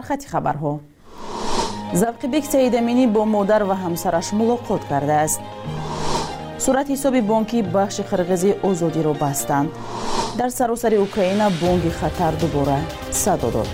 خط خبرها. زاوقبک سیدامینی با مادر و همسرش ملاقات کرده است. صورت حساب بانکی بخش قرغیزی آزادی را بستند. در سراسر اوکراین بانک خطر دوباره صدا داد.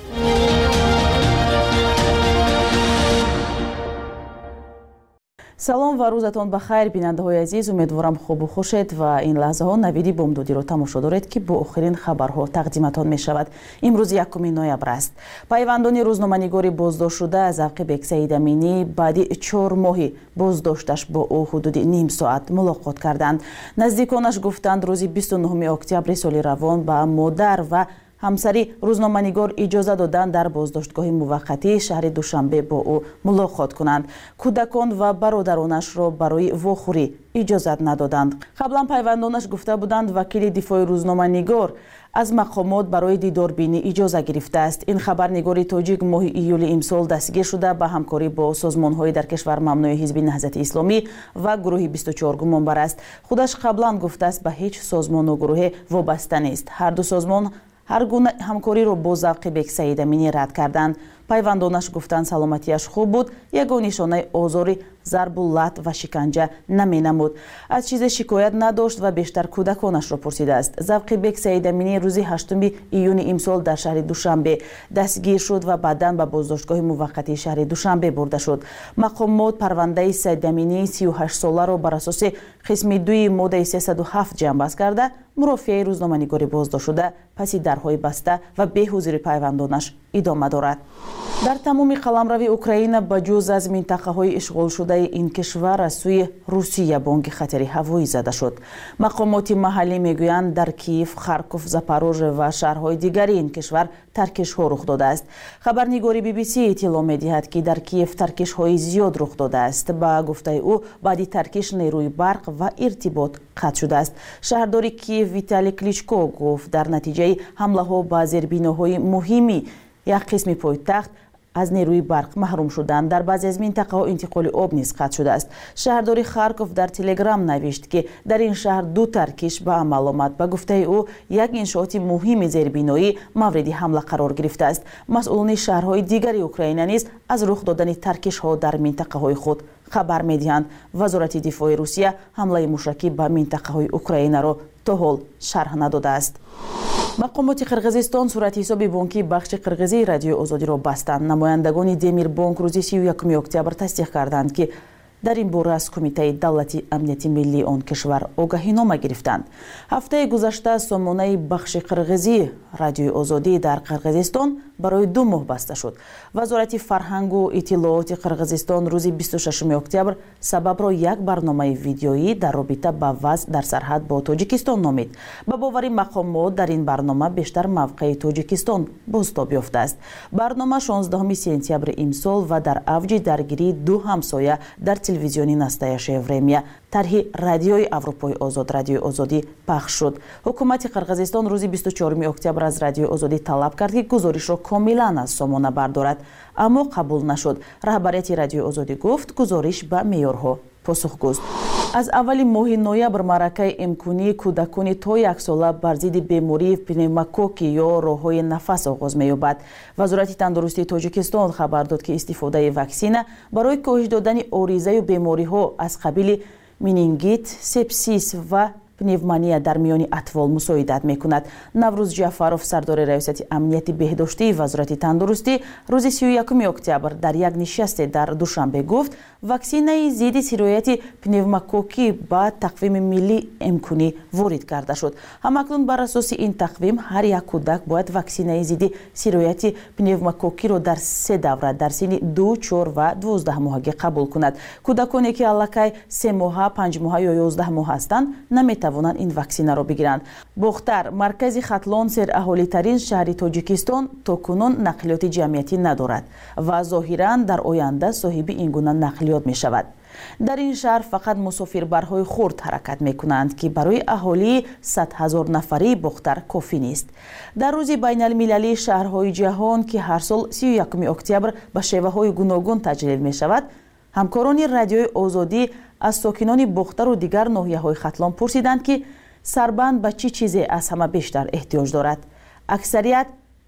салом ва рӯзатон бахайр бинандаҳои азиз, умедворам хубу хушед ва ин лаҳзаҳо навиди бомдодиро тамошо доред ки бо охирин хабарҳо тақдиматон мешавад. имрӯз 1 ноябр аст. пайвандони рӯзноманигори боздоштшуда Завқибек Саидаминӣ баъди 4 моҳи боздошташ бо ӯ ҳудуди ним соат мулоқот карданд. наздиконаш гуфтанд рӯзи 29 октябри соли равон ба модар ва ҳамсари рӯзноманигор иҷоза доданд дар боздоштгоҳи муваққатии шаҳри Душанбе бо ӯ мулоқот кунанд. кӯдакон ва бародаронашро барои вохӯрӣ иҷозат надоданд. қаблан пайвандонаш гуфта буданд вакили дифои рӯзноманигор аз мақомот барои дидорбинӣ иҷоза гирифтааст. ин хабарнигори тоҷик моҳи июли имсол дастгир шуда ба ҳамкорӣ бо созмонҳои дар кишвар мамнӯи ҳизби наҳзати исломӣ ва гурӯҳи 24 гумонбар аст. худаш қаблан гуфтааст ба ҳеҷ созмону гурӯҳе вобаста нест. ҳарду созмон ҳар гуна ҳамкориро бо Завқибек Саидаминӣ рад карданд. пайвандонаш гуфтанд саломатияш хуб буд, ягон нишонаи озори зарбу лат ва шиканҷа наменамуд. аз чизе шикоят надошт ва бештар кӯдаконашро пурсидааст. Завқибек Саидаминӣ рӯзи 8 июни имсол дар шаҳри Душанбе дастгир шуд ва баъдан ба боздоштгоҳи муваққатии шаҳри Душанбе бурда шуд. мақомот парвандаи Саидаминӣ 38 соларо бар асоси қисми 2 моддаи 307 ҷамъбаст карда мурофиаи рӯзноманигори боздоштшуда паси дарҳои баста ва беҳузури пайвандонаш идома дорад. дар тамоми қаламрави Украина ба ҷуз аз минтақаҳои ишғолшудаи ин кишвар аз сӯи Русия бонки хатари ҳавоӣ зада шуд. мақомоти маҳаллӣ мегӯянд дар Киев, Харков, Запорожье ва шаҳрҳои дигари ин кишвар таркишҳо рух додааст. хабарнигори BBC иттилоъ медиҳад ки дар Киев таркишҳои зиёд рух додааст. ба гуфтаи ӯ баъди таркиш нерӯи барқ ва иртибот қатъ шудааст. шаҳрдори Киев Виталий Кличко гуфт дар натиҷаи ҳамлаҳо ба зербиноҳои муҳими як қисми пойтахт аз нерӯи барқ маҳрум шуданд. дар баъзе аз минтақаҳо интиқоли об низ қатъ шудааст. шаҳрдори Харков дар телеграм навишт ки дар ин шаҳр 2 таркиш ба амал омад. ба гуфтаи ӯ як иншооти муҳими зербиноӣ мавриди ҳамла қарор гирифтааст. масъулони шаҳрҳои дигари Украина низ аз рух додани таркишҳо дар минтақаҳои худ хабар медиҳанд. вазорати дифои Русия ҳамлаи мушакӣ ба минтақаҳои Украинаро то ҳол шарҳ надодааст. мақомоти қирғизистон сурати ҳисоби бонкии бахши қирғизии радиои озодиро бастанд. намояндагони Демирбонк рӯзи 31 октябр тасдиқ карданд ки дар ин бора аз Кумитаи давлати амнияти миллии он кишвар огаҳинома гирифтанд. ҳафтаи гузашта сомонаи бахши қирғизии радиои озодӣ дар Қирғизистон барои 2 моҳ баста шуд. вазорати фарҳангу иттилооти Қирғизистон рӯзи 26 октябр сабабро як барномаи видеоӣ дар робита ба вазъ дар сарҳад бо Тоҷикистон номид. ба бовари мақомот дар ин барнома бештар мавқеи Тоҷикистон бозтоб ёфтааст. барнома 16 сентябри имсол ва дар авҷи даргирии 2 ҳамсоя дар телевизиони «Настоящее время» тарҳи радиои Аврупои озод радиои озодӣ пахш шуд. ҳукумати Қирғизистон рӯзи 24 октябр аз радиои озодӣ талаб кард ки гузоришро комилан аз сомона бардорад, аммо қабул нашуд. раҳбарияти радиои озодӣ гуфт гузориш ба меъёрҳо посухгӯст. аз аввали моҳи ноябр маъракаи имкунии кӯдакони то 1 сола бар зидди бемории пневмококки ё роҳҳои нафас оғоз меёбад. вазорати тандурустии Тоҷикистон хабар дод ки истифодаи ваксина барои коҳиш додани оризаю бемориҳо аз қабили менингит, сепсис ва пневмония дар миёни атвол мусоидат мекунад. Наврӯз Ҷаъфаров сардори раёсати амнияти беҳдоштии вазорати тандурустӣ рӯзи 31 октябр дар як нишасте дар Душанбе гуфт ваксинаи зидди сирояти пневмококки ба тақвими миллӣ имкунӣ ворид карда шуд. ҳамакнун бар асоси ин тақвим ҳар як кӯдак бояд ваксинаи зидди сирояти пневмококкиро дар 3 давра дар синни 2, 4 ва 12 моҳагӣ қабул кунад. кӯдаконе ки аллакай 3 моҳа, 5 моҳа ё 11 моҳ ҳастанд наметавонанд ин ваксинаро бигиранд. бохтар маркази Хатлон сераҳолитарин шаҳри Тоҷикистон то кунун нақлиёти ҷамъиятӣ надорад ва зоҳиран дар оянда соҳиби ин гуна нақлиёт мешавад. дар ин шаҳр фақат мусофирбарҳои хурд ҳаракат мекунанд ки барои аҳолии 100 000 нафарии бохтар кофӣ нест. дар рӯзи байналмилалии шаҳрҳои ҷаҳон ки ҳар сол 31 октябр ба шеваҳои гуногун таҷлил мешавад, ҳамкорони радиои озодӣ аз сокинони бохтару дигар ноҳияҳои Хатлон пурсиданд ки сарбанд ба чӣ чизе аз ҳама бештар эҳтиёҷ дорад. аксарият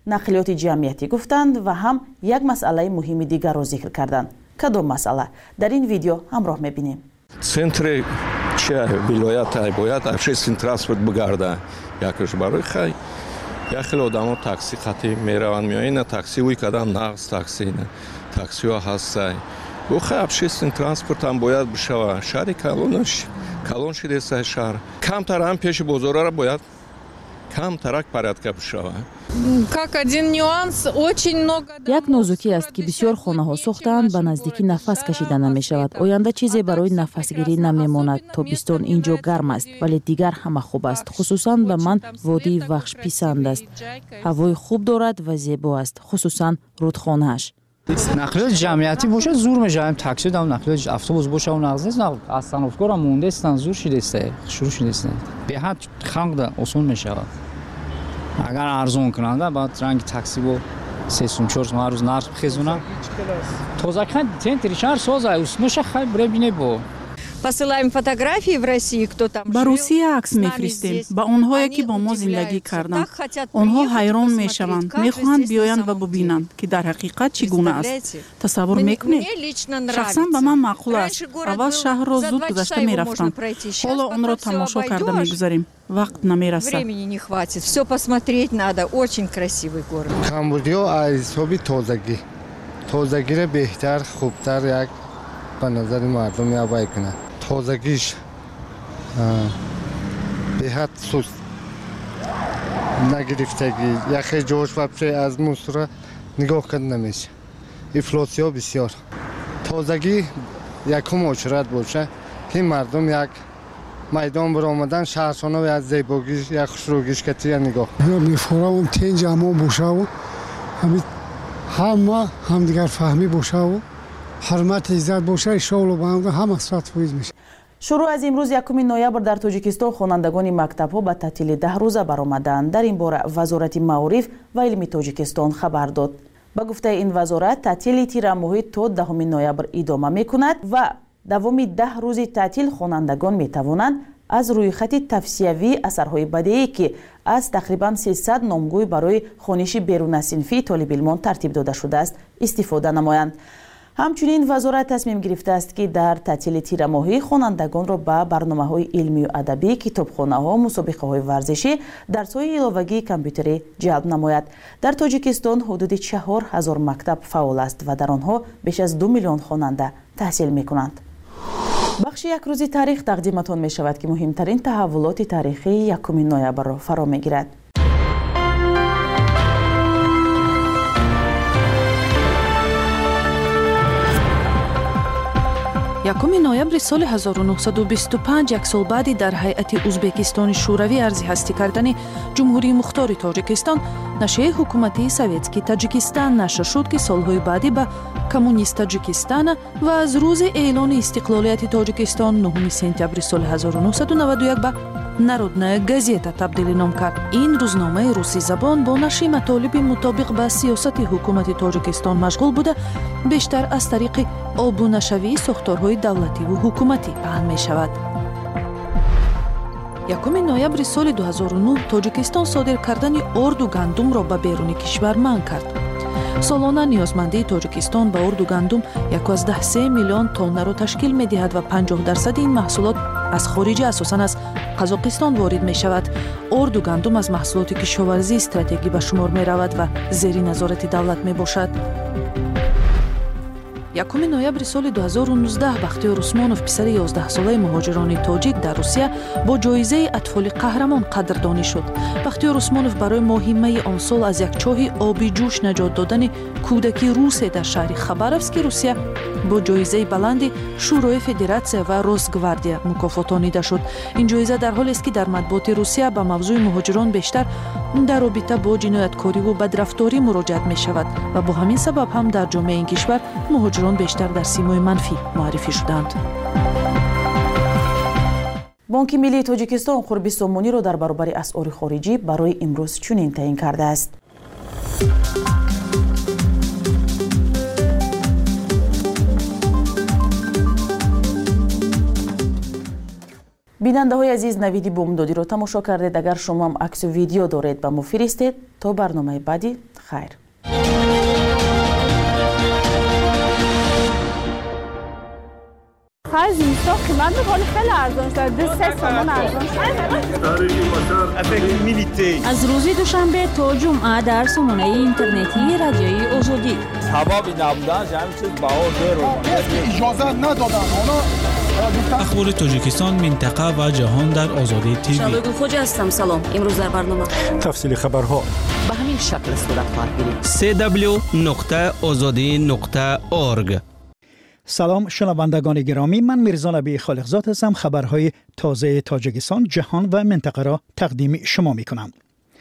нақлиёти ҷамъиятӣ гуфтанд ва ҳам як масъалаи муҳими дигарро зикр карданд. кадом масъала? дар ин видео ҳамроҳ мебинем. центри вилоят бояд общественный транспорт бигарда якш барои хай як хеле одамо такси қатӣ мераванд меоянд такси уй кадан нағз таксиҳо ҳастай бухай общественный транспорт ҳам бояд бишава шаҳри калон шидеста шаҳр камтар ҳам пеши бозорро бояд камтарак порядка бишава. як нозукӣ аст ки бисёр хонаҳо сохтаанд ба наздикӣ нафас кашида намешавад. оянда чизе барои нафасгирӣ намемонад. тобистон инҷо гарм аст вале дигар ҳама хуб аст. хусусан ба ман водии вахш писанд аст. ҳавои хуб дорад ва зебо аст, хусусан рудхонааш. нақлиёти ҷамъиятӣ бошад зур мешавад. такси дам нақлиёти автобус бошад нағз нест. остановкора мондестан зур шидеста шурӯъ шидеста беҳад халқ осон мешавад. агар арзон кунанда баъд ранги такси бо 3-4 сум ҳар рӯз нарх бихезонам. тозакан центри шаҳр соза усмоша хай бребине бо посылаем фотографии в Россию, кто там ба Русия акс мефиристем ба онҳое ки бо мо зиндагӣ карданд. онҳо ҳайрон мешаванд, мехоҳанд биёянд ва бубинанд ки дар ҳақиқат чӣ гуна аст. тасаввур мекунед? шахсан ба ман маъқул аст. аввал шаҳрро зуд гузашта мерафтам. ҳоло онро тамошо карда мегузарем. вақт намерасад. Времени не хватит. Все посмотреть надо. Очень красивый город. Камбодиё аз ҳисоби тозагӣ. Тозагиро беҳтар, хубтар як ба назари мардум явай кунад. тозагиш беҳад суст нагирифтагӣ яхе ҷош вапше аз мусора нигоҳ карда намеша. ифлосиё бисёр. тозагӣ якум ошират боша ки мардум як майдон биромадан шаҳршоно аз зебогӣ як хушрӯгишкатӣ я нигоҳ. мефоравам тен ҷамъо бошаву ҳама ҳамдигарфаҳмӣ бошаву ҳурмати иззат боша иншоалло ба ҳама сурат фоиз меша. шурӯъ аз имрӯз 1 ноябр дар тоҷикистон хонандагони мактабҳо ба таътили 10 рӯза баромаданд. дар ин бора вазорати маориф ва илми тоҷикистон хабар дод. ба гуфтаи ин вазорат таътили тирамоҳӣ то 10 ноябр идома мекунад ва давоми 10 рӯзи таътил хонандагон метавонанд аз рӯйхати тавсиявии асарҳои бадеӣ ки аз тақрибан 300 номгӯй барои хониши берунасинфии толибилмон тартиб дода шудааст истифода намоянд. ҳамчунин вазорат тасмим гирифтааст ки дар таътили тирамоҳӣ хонандагонро ба барномаҳои илмию адабӣ, китобхонаҳо, мусобиқаҳои варзишӣ, дарсҳои иловагии компютерӣ ҷалб намояд. дар тоҷикистон ҳудуди 4000 мактаб фаъол аст ва дар онҳо беш аз 2 миллион хонанда таҳсил мекунанд. бахши як рӯзи таърих тақдиматон мешавад ки муҳимтарин таҳаввулоти таърихии 1 ноябрро фаро мегирад. 1 ноябри соли 1925 як сол баъди дар ҳайати Узбекистони шӯравӣ арзи ҳастӣ кардани ҷумҳурии мухтори Тоҷикистон нашрияи ҳукуматии советскии Таҷикистан нашр шуд ки солҳои баъдӣ ба коммунист Таҷикистана ва аз рӯзи эълони истиқлолияти Тоҷикистон 9 сентябри соли 1991 ба Народная газета табдилӣ ном кард. ин рӯзномаи русизабон бо нашри матолиби мутобиқ ба сиёсати ҳукумати Тоҷикистон машғул буда бештар аз тариқи обунашавии сохторҳои давлативу ҳукуматӣ паҳн мешавад. 1 ноябри соли 2009 Тоҷикистон содир кардани орду гандумро ба беруни кишвар манъ кард. солона ниёзмандии Тоҷикистон ба орду гандум 1.3 миллион тоннаро ташкил медиҳад ва 50% ин маҳсулот аз хориҷа асосан аз Қазоқистон ворид мешавад. орду гандум аз маҳсулоти кишоварзии стратегӣ ба шумор меравад ва зери назорати давлат мебошад. 1 ноябри соли 2019 Бахтиёр Усмонов писари 11-солаи муҳоҷирони тоҷик дар Русия бо ҷоизаи атфоли қаҳрамон қадрдонӣ шуд. Бахтиёр Усмонов барои моҳимаи он сол аз як чоҳи оби ҷӯш наҷот додани кӯдаки русе дар шаҳри Хабаровски Русия бо ҷоизаи баланди Шӯрои Федератсия ва Росгвардия мукофотонида шуд. ин ҷоиза дар ҳолест ки дар матбуоти Русия ба мавзӯи муҳоҷирон бештар дар робита бо ҷинояткориву бадрафторӣ муроҷиат мешавад ва бо ҳамин сабаб ҳам дар ҷомеаи ин кишвар муҳоҷирон бештар дар симои манфӣ муаррифӣ шуданд. бонки миллии Тоҷикистон қурби сомониро дар баробари асъори хориҷӣ барои имрӯз чунин таъин кардааст. бинандаҳои азиз, навиди бомдодиро тамошо кардед. Агар шумо ҳам аксу видео доред ба мо фиристед. То барномаи баъди, хайр. خیلی زیستا قیمت خیلی خیلی ارزان شد. 2 تومان ارزان شد. از روزی دوشنبه تا جمعه در سامانه اینترنتی رادیوی آزادی. سبب نبودن همین چیز بها زیرو. اجازه ندادن. اخبار تاجیکستان، منطقه و جهان در آزادی تیوی. شبگو خوجا هستم. سلام. امروز در برنامه تفصیل خبرها به همین شکل صورت خواهد گرفت. www.azadi.org. سلام شنوندگان گرامی، من میرزا نبی خالقزاد هستم. خبرهای تازه تاجیکستان، جهان و منطقه را تقدیم شما میکنم.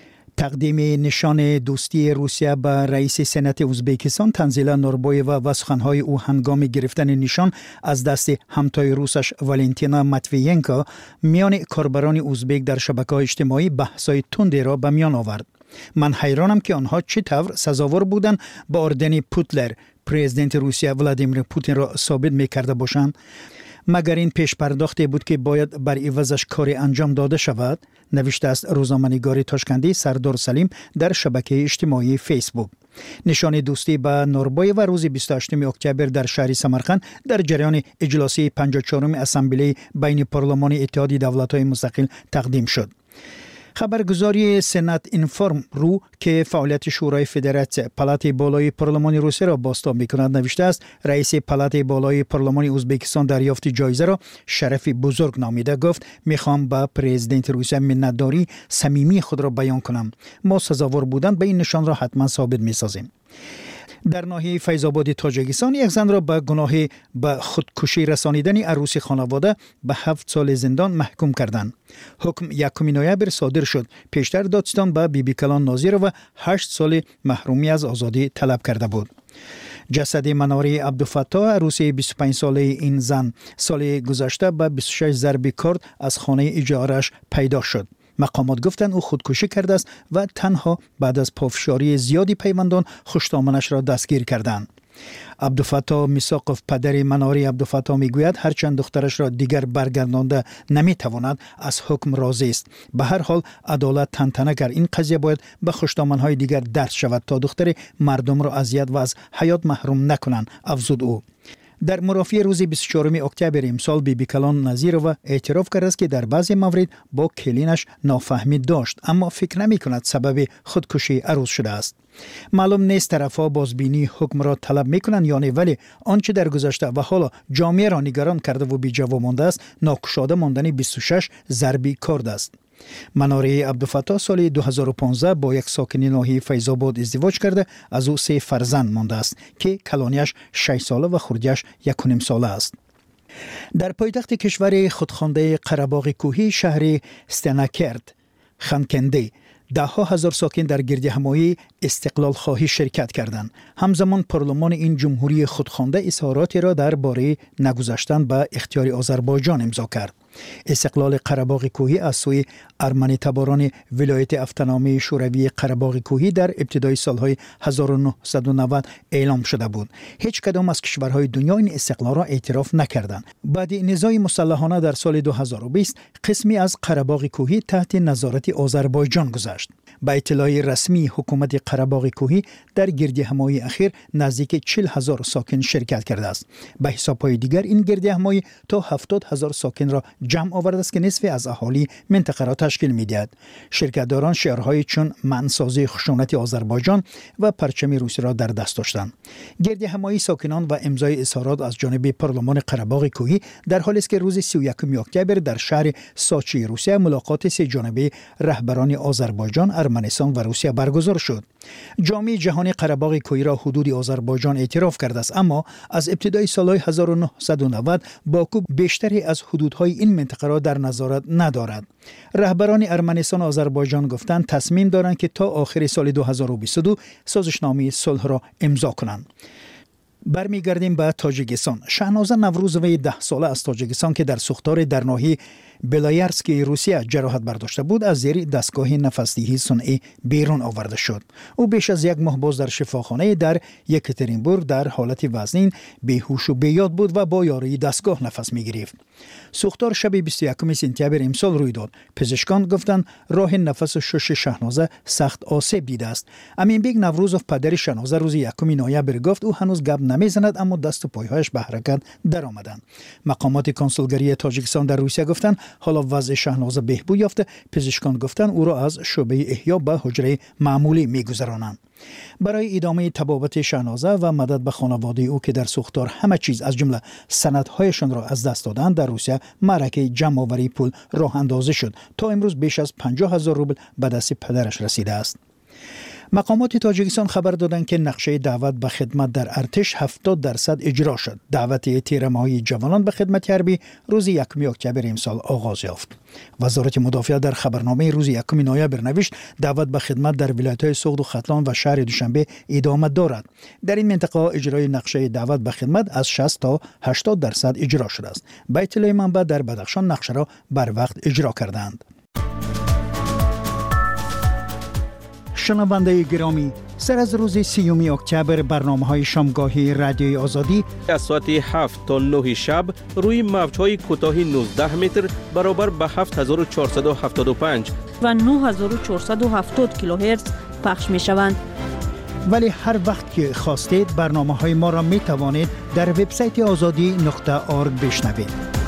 تقدیم نشان دوستی روسیه به رئیس سنات ازبکستان تنزیل نوربویوا و سخنهای او هنگام گرفتن نشان از دست همتای روسش والنتینا ماتویینکا میان کاربران ازبک در شبکه‌های اجتماعی بحث‌های تندی را به میان آورد. من حیرانم که آنها چطور سزاوار بودند با اردن پوتلر پرزیدنت روسیه ولادیمیر پوتین را ثابت می‌کرده باشند. مگر این پیش پرداخته بود که باید بر عوضش کاری انجام داده شود؟ نوشته است روزنامه‌نگار تاشکندی سردار سلیم در شبکه اجتماعی فیسبوک. نشان دوستی با نوربای و روز 28 اکتبر در شهر سمرقند در جریان اجلاس 54 اسامبله بین پارلمان اتحاد دولت‌های مستقل تقدیم شد. خبرگزاری سنات اینفورم رو که فعالیت شورای فدراسیون پالات بالای پارلمان روسیه را بازتاب می‌کند نوشته است رئیس پالات بالای پارلمان ازبکستان دریافت جایزه را شرف بزرگ نامیده. گفت می‌خوام با پرزیدنت روسیه منتداری صمیمی خود را بیان کنم. ما سزاوار بودن به این نشان را حتما ثابت می‌سازیم. در ناحیه فیض آباد تاجیکستان یک زن را به گناه به خودکشی رسانیدن عروس خانواده به 7 سال زندان محکوم کردند. حکم 1 نوامبر صادر شد. پیشتر دادستان به بیبی کلان ناظر و 8 سال محرومی از آزادی طلب کرده بود. جسد مناری عبدالفتاح عروس 25 ساله این زن سال گذشته به 26 ضرب کارد از خانه اجاره‌اش پیدا شد. مقامات گفتند او خودکشی کرده است و تنها بعد از پافشاری زیادی پیوندان خوش‌دامنش را دستگیر کردند. عبدالفتاح میساقوف پدر مناری عبدالفتاح میگوید هرچند دخترش را دیگر برگردانده نمیتواند از حکم راضی است. به هر حال عدالت تنتنه کرد. این قضیه باید به خوش‌دامن‌های دیگر درس شود تا دختر مردم را اذیت و از حیات محروم نکنند، افزود او. در مرافعه روز 24 اکتبر امسال بیبی کلان نظیرова اعتراف کرده است که در بعضی موارد با کلینش نافهمی داشت، اما فکر نمی کند سبب خودکشی عروس شده است. معلوم نیست طرفها بازبینی حکم را طلب می کنند یا نه، ولی آنچه در گذشته و حالا جامعه را نگران کرده و بی جواب مانده است ناکشاده ماندن 26 ضربی کارد است. مناری عبدالفتاح سال 2015 با یک ساکن ناحیه فیض آباد ازدواج کرده از او 3 فرزند مانده است که کلانیش 6 ساله و خردیش 1.5 ساله است. در پایتخت کشور خودخوانده قره‌باغ کوهی شهر استناکرد خانکنده 10,000 ساکن در گردهمایی استقلال خواهی شرکت کردند. همزمان پارلمان این جمهوری خودخوانده اظهاراتی را درباره نگذاشتن به اختیار آذربایجان امضا کرد. استقلال قره‌باغ کوهی از سوی ارمنی تباران ولایت اتونومی شوروی قره‌باغ کوهی در ابتدای سالهای 1990 اعلام شده بود. هیچ کدام از کشورهای دنیا این استقلال را اعتراف نکردند. بعد نزاع مسلحانه در سال 2020 قسمی از قره‌باغ کوهی تحت نظارت آذربایجان گذشت. با اطلاع رسمی حکومت قره‌باغ کوهی در گردهمایی اخیر نزدیک 40,000 ساکن شرکت کرده است. به حساب‌های دیگر این گردهمایی تا 70,000 ساکن را جمع آورده است که نصف از اهالی منطقه را تشکیل می‌دهد. شرکت‌داران شعارهای چون منسازی خشونت آذربایجان و پرچم روسیه را در دست داشتند. گردهمایی ساکنان و امضای اظهارات از جانب پارلمان قره‌باغ کوهی در حالی است که روز 31 اکتبر در شهر ساچی روسیه ملاقات سه جانبه رهبران آذربایجان، ارمنستان و روسیه برگزار شد. جامعه جهانی قره‌باغ کوهی را حدود آذربایجان اعتراف کرده است، اما از ابتدای سالهای 1990 باکو بیشتری از حدودهای این منطقه را در نظارت ندارد. رهبران ارمنستان و آذربایجان گفتند تصمیم دارند که تا آخر سال 2022 سازشنامه صلح را امضا کنند. برمیگردیم به تاجیکستان. شهناز نوروزوی 10 ساله از تاجیکستان که در سوختار در ناحیه بلایرسکی روسیه جراحت برداشته بود از زیر دستگاه نفسدهی صنعی بیرون آورده شد. او بیش از یک ماه باز در شفاخانه در یکاترینبورگ در حالت وزنین بیهوش و بیاد بود و با یاری دستگاه نفس می‌گرفت. سوختار شب 21 سپتامبر امسال روی داد. پزشکان گفتند راه نفس شش شهنازه سخت آسیب دیده است. امینبگ نوروزوف پدر شهنازه روز 1 نوامبر گفت او هنوز گپ نمیزند اما دست و پایهایش به حرکت درآمدند. مقامات کنسولگری تاجیکستان در روسیه گفتند حالا وضع شهنازه بهبود یافته. پزشکان گفتند او را از شعبه احیا به حجره معمولی میگذرانند. برای ادامه طبابت شهنازه و مدد به خانواده او که در سوختار همه چیز از جمله سندهایشان را از دست دادند در روسیه معرکه جمع‌آوری پول راه اندازی شد. تا امروز بیش از 50,000 روبل به دست پدرش رسیده است. مقامات تاجیکستان خبر دادند که نقشه دعوت به خدمت در ارتش 70% اجرا شد. دعوت تیره‌ماهی جوانان به خدمت حربی روز 1 اکتبر امسال آغاز یافت. وزارت مدافعت در خبرنامه روز 1 نوامبر نوشت دعوت به خدمت در ولایت‌های سوخت و ختلان و شهر دوشنبه ادامه دارد. در این منطقه اجرای نقشه دعوت به خدمت از 60 تا 80% اجرا شده است. به اطلاع منبع در بدخشان نقشه را بر وقت اجرا کردند. شنونده گرامی، سر از روز 30 اکتبر برنامه‌های شامگاهی رادیوی آزادی از ساعت 7 تا 9 شب روی موج‌های کوتاه 19 متر برابر به 7475 و 9470 کیلوهرتز پخش می‌شوند. ولی هر وقت که خواستید برنامه‌های ما را می‌توانید در وبسایت azadi.org بشنوید.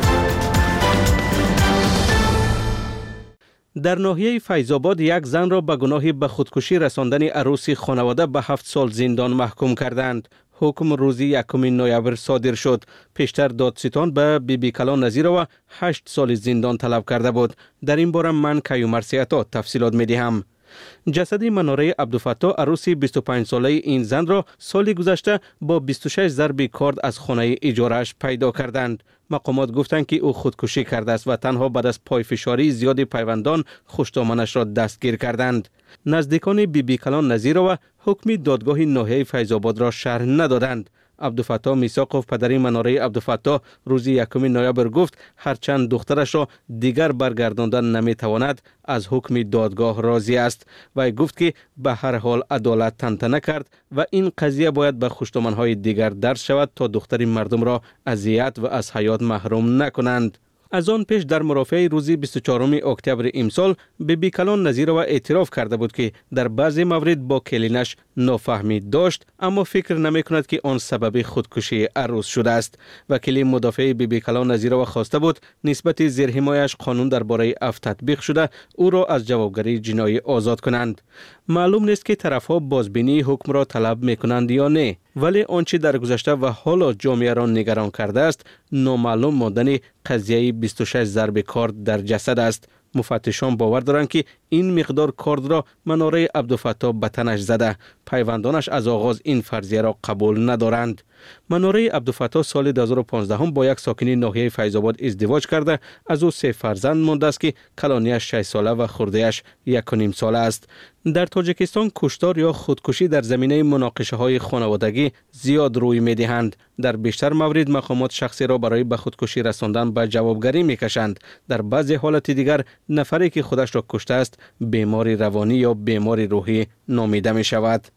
در ناحیه فیض‌آباد یک زن را به گناه به خودکشی رساندن عروس خانواده به 7 سال زندان محکوم کردند. حکم روز 1 نوامبر صادر شد. پیشتر دادستان به بیبی کلان نظیرова 8 سال زندان طلب کرده بود. در این باره من کیومرث سیاتا تفصیلات می‌دهم. جسد مناره عبدالفتاح عروس 25 ساله این زن را سال گذشته با 26 ضرب کارد از خانه اجاره‌اش پیدا کردند. مقامات گفتند که او خودکشی کرده است و تنها بعد از پایفشاری زیاد پیوندان خوش‌دامنش را دستگیر کردند. نزدیکان بیبی کلان نظیرova حکم دادگاه ناحیه فیض‌آباد را شرح ندادند. عبدالفتاح میثاقوف پدری مناره عبدالفتاح روز 1 نوامبر گفت هرچند دخترش را دیگر برگرداندن نمیتواند از حکم دادگاه راضی است و گفت که به هر حال عدالت طنطنه کرد و این قضیه باید به خوش‌دامن‌های دیگر درس شود تا دختر مردم را اذیت و از حیات محروم نکنند. از آن پیش در مرافعه روز 24 اکتبر امسال بیبی کلان نظیرova اعتراف کرده بود که در بعضی موارد با کلینش نافهمی داشت اما فکر نمی کند که آن سبب خودکشی عروس شده است. وکیل مدافع بیبی کلان نظیرova خواسته بود نسبت زیرحمایش قانون درباره عفو تطبیق شده او را از جوابگری جنایی آزاد کنند. معلوم نیست که طرفها بازبینی حکم را طلب می کنند یا نه، ولی آنچه در گذشته و حالا جامعه را نگران کرده است نامعلوم ماندن قضیه 26 ضرب کارد در جسد است. مفتشان باور دارند که این مقدار کارد را مناره عبدالفتاح به تنش زده. پیوندانش از آغاز این فرضیه را قبول ندارند. مناره عبدالفتاح سال 2015 با یک ساکن ناحیه فیض‌آباد ازدواج کرده از او 3 فرزند مانده است که کلانیش 6 ساله و خرده‌اش 1.5 ساله است. در تاجیکستان کشتار یا خودکشی در زمینه مناقشه های خانوادگی زیاد روی می دهند. در بیشتر موارد مقامات شخصی را برای به خودکشی رساندن به جوابگری می کشند. در بعضی حالت دیگر نفری که خودش را کشته است بیمار روانی یا بیمار روحی نامیده می شود.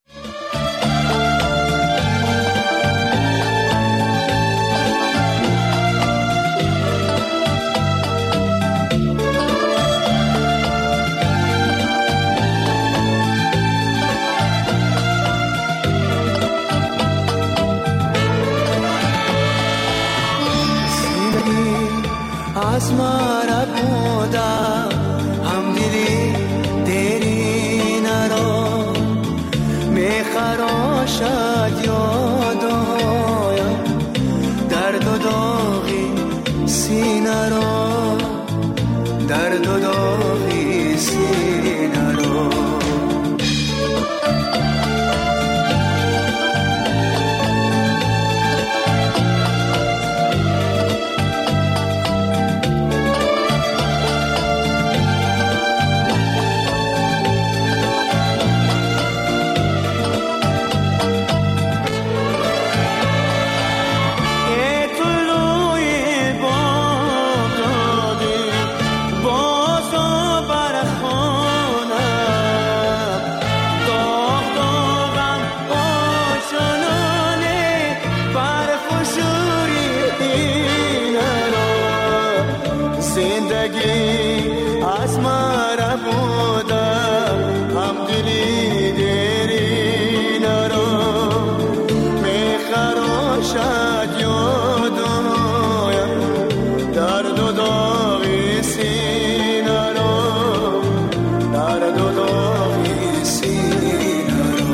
आसमां बूंदा हम दिली तेरी नरो मैं खरोशात यादो दर्द दोगी सीना रो दर्द दोगी सीना रो اسمر بودم هم دلی دیرین رو میخراشد یادایم درد و داغی سینه رو درد و داغی سینه رو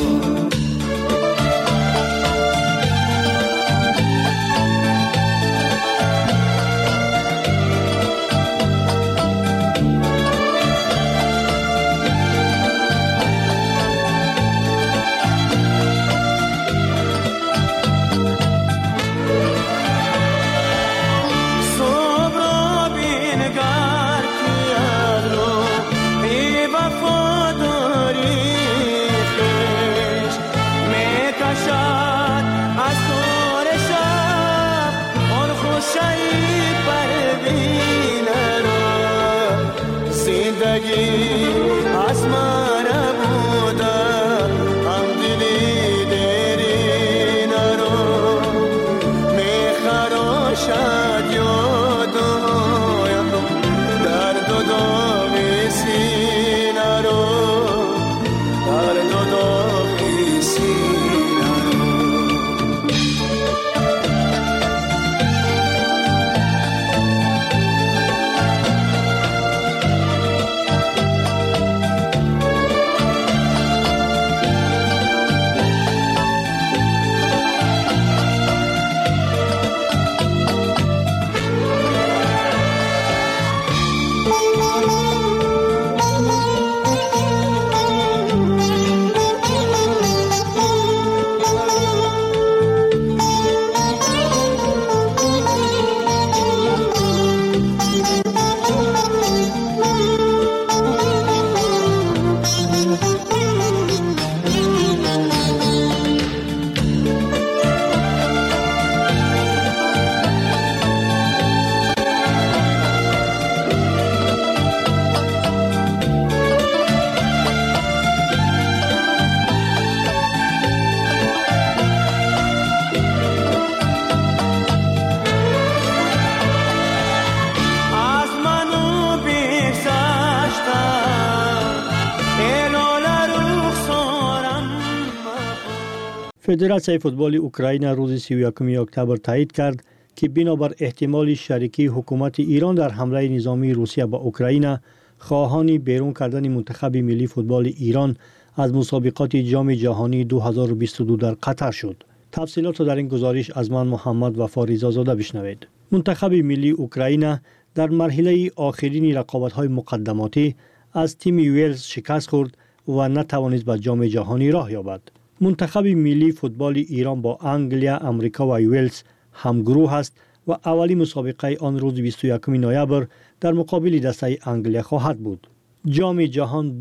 فدراسیون فوتبال اوکراین روز 31 اکتبر تایید کرد که بنابر احتمال شریکی حکومت ایران در حمله نظامی روسیه به اوکراین خواهان بیرون کردن منتخب ملی فوتبال ایران از مسابقات جام جهانی 2022 در قطر شد. تفصیلات در این گزارش از من محمد وفا رضازاده بشنوید. منتخب ملی اوکراین در مرحله آخرین رقابت‌های مقدماتی از تیم ویلز شکست خورد و نتوانست به جام جهانی راه یابد. منتخب ملی فوتبال ایران با انگلیا، امریکا و ویلز همگروه است و اولی مسابقه آن روز 21 نوامبر در مقابل دسته انگلیا خواهد بود. جام جهان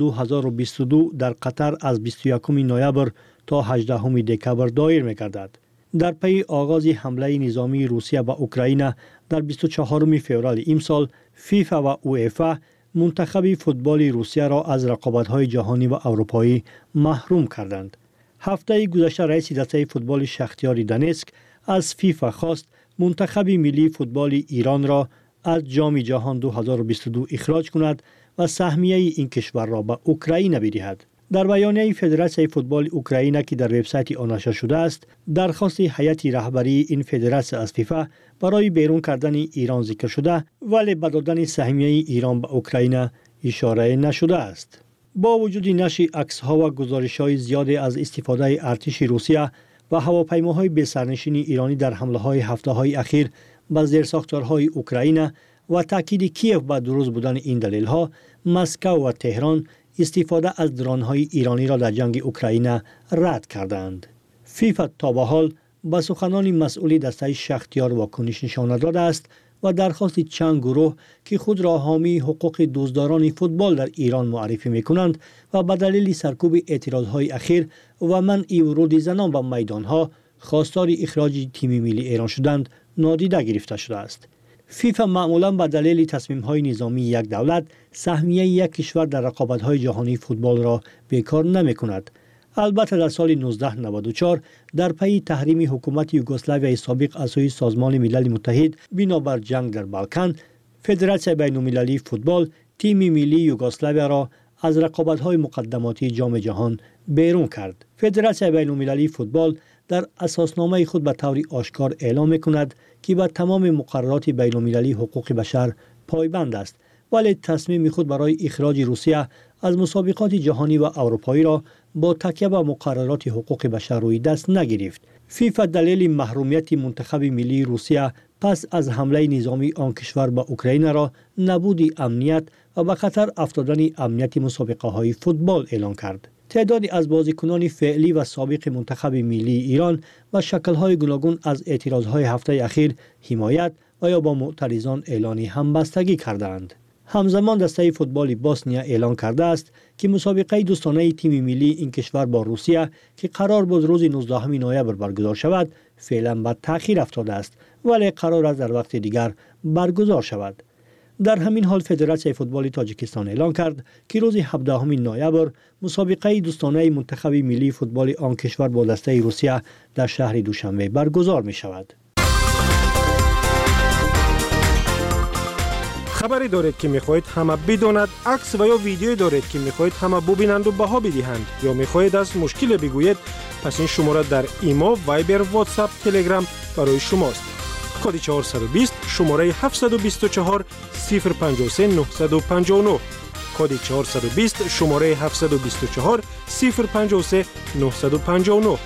2022 در قطر از 21 نوامبر تا 18 دکمبر دایر می‌گردد. در پی آغاز حمله نظامی روسیه به اوکراین در 24 فوریه امسال فیفا و اوئفا منتخب فوتبال روسیه را از رقابت‌های جهانی و اروپایی محروم کردند. هفته گذشته رئیس دسته فوتبال شختیار دونتسک از فیفا خواست منتخب ملی فوتبال ایران را از جام جهان 2022 اخراج کند و سهمیه این کشور را به اوکراین بدهد. در بیانیه فدراسیون فوتبال اوکراین که در وبسایت آن نشر شده است، درخواست هیئت رهبری این فدراسیون از فیفا برای بیرون کردن ایران ذکر شده، ولی به دادن سهمیه ایران به اوکراین اشاره نشده است. با وجود نشر عکس‌ها و گزارش‌های زیاد از استفاده ارتش روسیه و هواپیماهای بی‌سرنشین ایرانی در حمله‌های هفته‌های اخیر به زیرساختارهای اوکراین و تاکید کیف به درست بودن این دلیل‌ها، مسکو و تهران استفاده از درون‌های ایرانی را در جنگ اوکراین رد کردند. فیفا تا به حال با سخنان مسئول دسته شختیار واکنش نشان داده است و درخواست چند گروه که خود را حامی حقوق دزداران فوتبال در ایران معرفی می‌کنند و به دلیل سرکوب اعتراضهای اخیر و منع ورود زنان به میدانها خواستار اخراج تیم ملی ایران شدند نادیده گرفته شده است. فیفا معمولاً به دلیل تصمیم‌های نظامی یک دولت سهمیه یک کشور در رقابت‌های جهانی فوتبال را بیکار نمی‌کند. البته در سال 1994 در پی تحریم حکومت یوگسلاویای سابق از سوی سازمان ملل متحد بنابر جنگ در بالکان، فدراسیون بین‌المللی فوتبال تیم ملی یوگسلاویا را از رقابت‌های مقدماتی جام جهان بیرون کرد. فدراسیون بین‌المللی فوتبال در اساسنامه خود به طور آشکار اعلام می‌کند که به تمام مقررات بین‌المللی حقوق بشر پایبند است، ولی تصمیم خود برای اخراج روسیه از مسابقات جهانی و اروپایی را با تکیه به مقررات حقوق بشر روی دست نگرفت. فیفا دلیل محرومیت منتخب ملی روسیه پس از حمله نظامی آن کشور به اوکراین را نبود امنیت و به خطر افتادن امنیت مسابقه های فوتبال اعلان کرد. تعدادی از بازیکنان فعلی و سابق منتخب ملی ایران و شکل‌های گوناگون از اعتراض‌های هفته اخیر حمایت و یا با معترضان اعلان همبستگی کردند. همزمان دسته فوتبال بوسنیا اعلان کرده است که مسابقه دوستانه تیم ملی این کشور با روسیه که قرار بود روز 19 نوامبر برگزار شود فعلا به تأخیر افتاده است، ولی قرار است در وقت دیگر برگزار شود. در همین حال فدراسیون فوتبال تاجیکستان اعلان کرد که روز 17 نوامبر مسابقه دوستانه منتخب ملی فوتبال آن کشور با دسته روسیه در شهر دوشنبه برگزار می شود. خبری دارید که میخواهید همه بداند، عکس و یا ویدیویی دارید که میخواهید همه ببینند و بها بدهند، یا میخواهید از مشکل بگویید، پس این شماره در ایمو، وایبر، واتساپ، تلگرام برای شماست. کد 420 شماره 724 053 959. کد 420 شماره 724 053 959.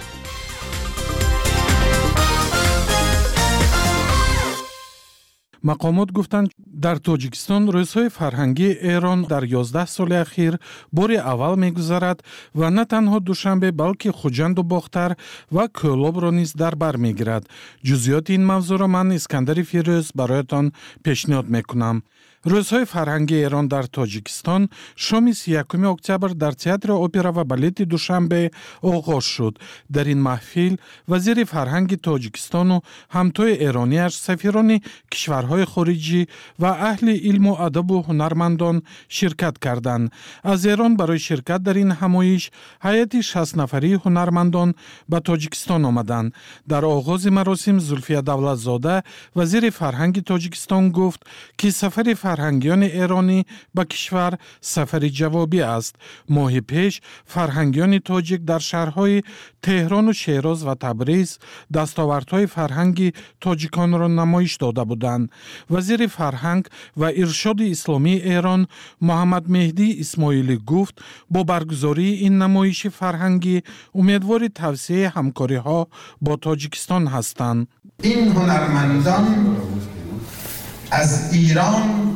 مقامات گفتند در تاجیکستان روزهای فرهنگی ایران در 11 سال اخیر بار اول میگذرد و نه تنها دوشنبه بلکه خوجند و باختر و کولوب را نیز در بر میگیرد. جزئیات این موضوع را من اسکندر فیروز برایتان پیشنهاد میکنم. روزهای فرهنگی ایران در تاجیکستان شام 31 اکتبر در تئاتر اپرا و بالت دوشنبه آغاز شد. در این محفل وزیر فرهنگ تاجیکستان و همتای ایرانیش، سفیران کشورهای خارجی و اهل علم و ادب و هنرمندان شرکت کردند. از ایران برای شرکت در این همایش هیئت 60 نفری هنرمندان به تاجیکستان آمدند. در آغاز مراسم زلفیه دولتزاده وزیر فرهنگ تاجیکستان گفت که سفر فرهنگیان ایرانی به کشور سفر جوابی است. ماه پیش فرهنگیان تاجیک در شهرهای تهران و شیراز و تبریز دستاوردهای فرهنگی تاجیکان را نمایش داده بودند. وزیر فرهنگ و ارشاد اسلامی ایران محمد مهدی اسماعیلی گفت با برگزاری این نمایش فرهنگی امیدوار توسعه همکاری ها با تاجیکستان هستند. این هنرمندان از ایران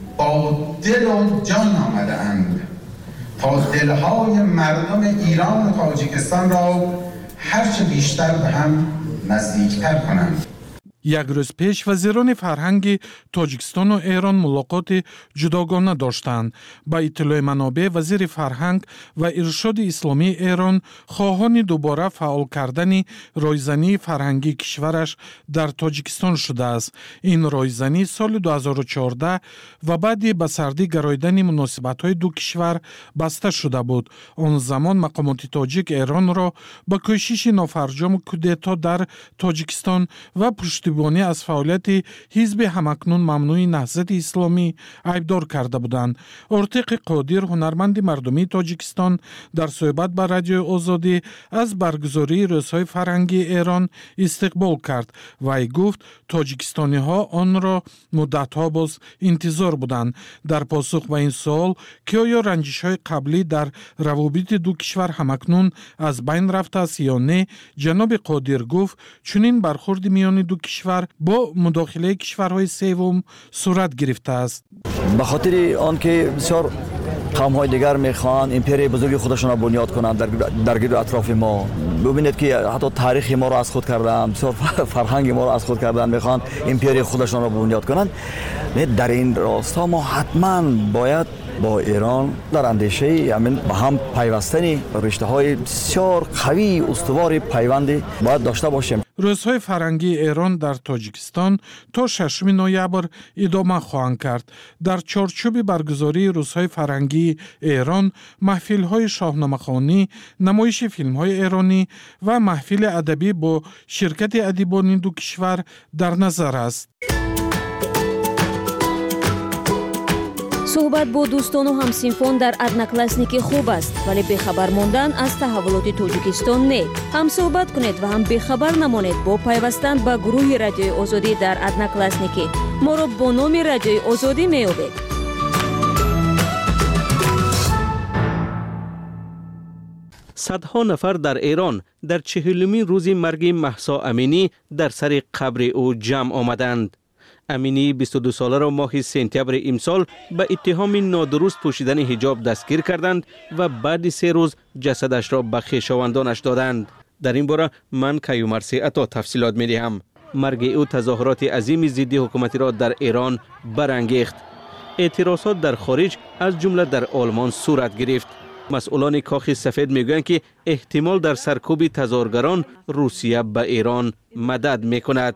با دل و جان آمده اند تا دلهای مردم ایران و تاجیکستان را هرچه بیشتر به هم نزدیکتر کنند. یک روز پیش وزیران فرهنگ تاجیکستان و ایران ملاقات جداگانه داشتند. با اطلاع منابع وزیر فرهنگ و ارشاد اسلامی ایران خواهان دوباره فعال کردن رایزنی فرهنگی کشورش در تاجیکستان شده است. این رایزنی سال 2014 و بعد به سردی گرایدن مناسبت‌های دو کشور بسته شده بود. آن زمان مقامات تاجیک ایران را با کوشش نافرجام کودتا در تاجیکستان و پشتیبانی از فعالیت حزب همکنون ممنوع نهضت اسلامی عیبدار کرده بودند. ارتق قادر هنرمند مردمی تاجیکستان در صحبت با رادیو آزادی از برگزاری روزهای فرهنگی ایران استقبال کرد و ای گفت تاجیکستانی ها آن را مدت ها باز انتظار بودند. در پاسخ به این سوال که آیا رنجش های قبلی در روابط دو کشور همکنون از بین رفته است یا نه، جناب قادر گفت چنین برخورد میان دو کشور با مداخله کشورهای سوم صورت گرفته است. به خاطر آنکه بسیار قوم‌های دیگر می‌خواهند امپری بزرگ خودشان را بنیاد کنند در گرد اطراف ما. ببینید که حتی تاریخ ما را از خود کردند، بسیار فرهنگ ما را از خود کردند، می‌خواهند امپری خودشان را بنیاد کنند. در این راستا ما حتما باید با ایران در اندیشه با هم پیوستن رشته‌های بسیار قوی استوار پیوندی باید داشته باشیم. روزهای فرهنگی ایران در تاجیکستان تا 6 نوامبر ادامه خواهند کرد. در چارچوب برگزاری روزهای فرهنگی ایران، محفل‌های شاهنامه‌خوانی، نمایش فیلم‌های ایرانی و محفل ادبی با شرکت ادیبان دو کشور در نظر است. صحبت با دوستان و همسینفان در ادناکلاسنیکی خوب است، ولی بخبر ماندن از تحولات تاجیکستان نه. هم صحبت کنید و هم بخبر نمانید با پیوستن به گروه رادیوی آزادی در ادناکلاسنیکی. ما را با نام رادیوی آزادی می‌یابید. صدها نفر در ایران در 40مین روز مرگ مهسا امینی در سر قبر او جمع آمدند. امینی 22 ساله را ماه سپتامبر امسال به اتهام نادرست پوشیدن حجاب دستگیر کردند و بعد 3 روز جسدش را به خویشاوندانش دادند. در این باره من کیومرثی عطا تفصیلات می‌دهم. مرگ او تظاهرات عظیم ضد حکومتی را در ایران برانگیخت. اعتراضات در خارج از جمله در آلمان صورت گرفت. مسئولان کاخ سفید میگویند که احتمال در سرکوب تظاهرگران روسیه به ایران مدد میکند.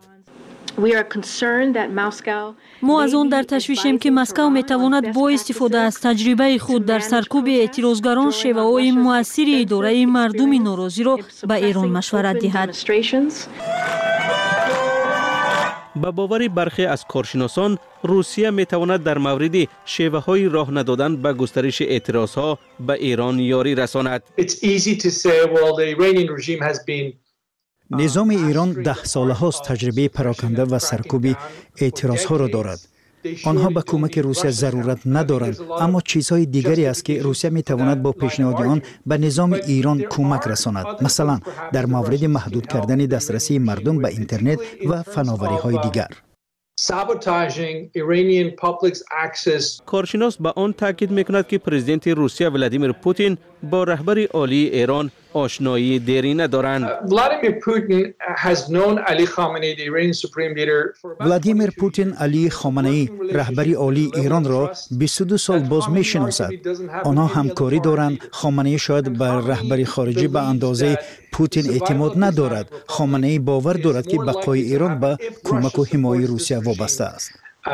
ما از آن در تشویشیم که مسکو میتواند با استفاده از تجربه خود در سرکوب اعتراضگران شیوه‌های مؤثر اداره مردم ناراضی را به ایران مشورت دهد. با باور برخی از کارشناسان، روسیه میتواند در مورد شیوه‌های راه ندادن به گسترش اعتراضها به ایران یاری رساند. نظام ایران 10 ساله هاست تجربه پراکنده و سرکوب اعتراضها را دارد. آنها به کمک روسیه ضرورت ندارند، اما چیزهای دیگری است که روسیه میتواند با پیشنهاد آن به نظام ایران کمک رساند. مثلا در مورد محدود کردن دسترسی مردم به اینترنت و فناوری‌های دیگر. کارشناس به آن تاکید میکند که پرزیدنت روسیه ولادیمیر پوتین با رهبر عالی ایران آشنایی دیرینه دارند. ولادیمیر پوتین علی خامنه‌ای رهبر عالی ایران را 22 سال باز میشناسد. آنها همکاری دارند. خامنه‌ای شاید بر رهبر خارجی به اندازه پوتین اعتماد ندارد. خامنه‌ای باور دارد که بقای ایران به کمک و حمایت روسیه وابسته است.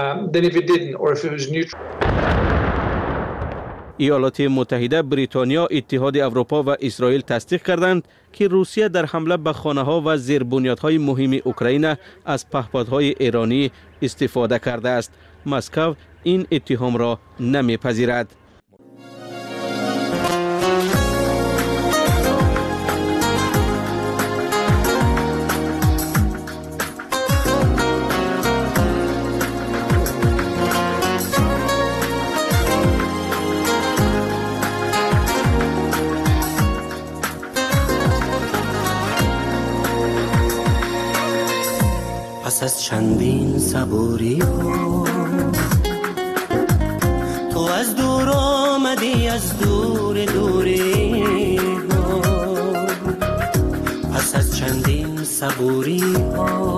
ایالات متحده، بریتانیا، اتحاد اروپا و اسرائیل تصدیق کردند که روسیه در حمله به خانه‌ها و زیربنیادهای مهم اوکراین از پهپادهای ایرانی استفاده کرده است. مسکو این اتهام را نمیپذیرد. پس از چندین صبوری ها تو از دور آمدی، از دور دوری ها. پس از چندین صبوری ها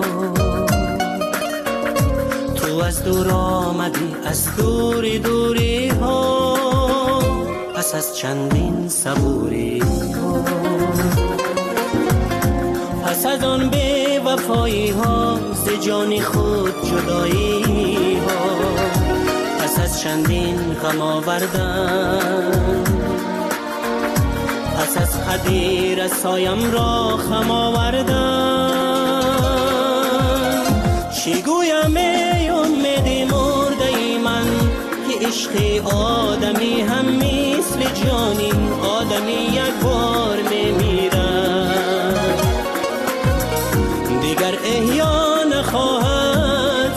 تو از دور آمدی، از دور دوری ها. پس از چندین صبوری ها، پس از آن بی وفایی ها، ز جان خود جدایی ها. پس از چندین غم آوردن، پس از خدی رسایم را خم آوردن. چی گویم ای امید مرده من که عشق آدمی هم مثل جانین، آدمی یک بار میمیرد دیگر احیا نخواهد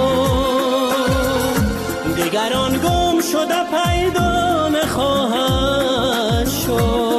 شد، دیگر آن گم شده پیدا نخواهد شد.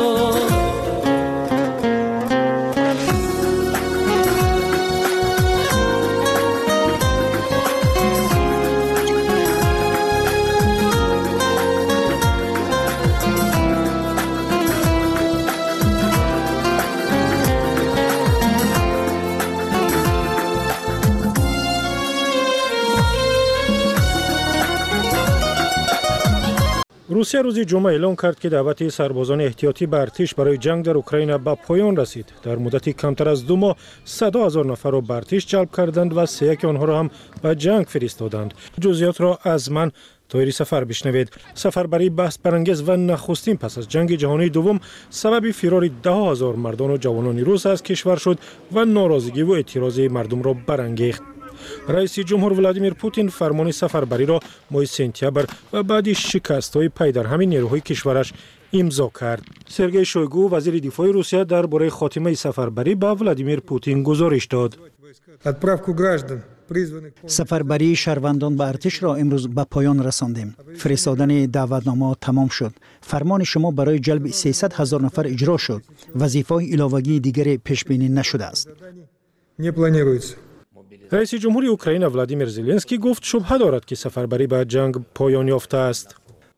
روسیه روز جمعه اعلام کرد که دعوت سربازان احتیاطی به ارتش برای جنگ در اوکراین به پایان رسید. در مدتی کمتر از 2 ماه 100,000 نفر را به ارتش جلب کردند و 3 آنها را هم به جنگ فرستادند. جزئیات را از من طاهری سفر بشنوید. سفربری بحث برانگیز و نخستین پس از جنگ جهانی دوم سبب فرار 10,000 مردان و جوانان روس از کشور شد و ناراضگی و اعتراض مردم را برانگیخت. رئیس جمهور ولادیمیر پوتین فرمان سفربری را ماه سپتامبر و بعد شکست‌های پی در همین نیروهای کشورش امضا کرد. سرگئی شویگو وزیر دفاع روسیه درباره خاتمه سفربری به ولادیمیر پوتین گزارش داد. سفربری شهروندان به ارتش را امروز به پایان رساندیم. فرستادن دعوتنامه تمام شد. فرمان شما برای جلب 300,000 نفر اجرا شد. وظیفه‌های علاوه‌ای دیگری پیش بینی نشده است. رئیس جمهوری اوکراین ولادیمیر زلنسکی گفت شبهه دارد که سفربری به جنگ پایان یافته است.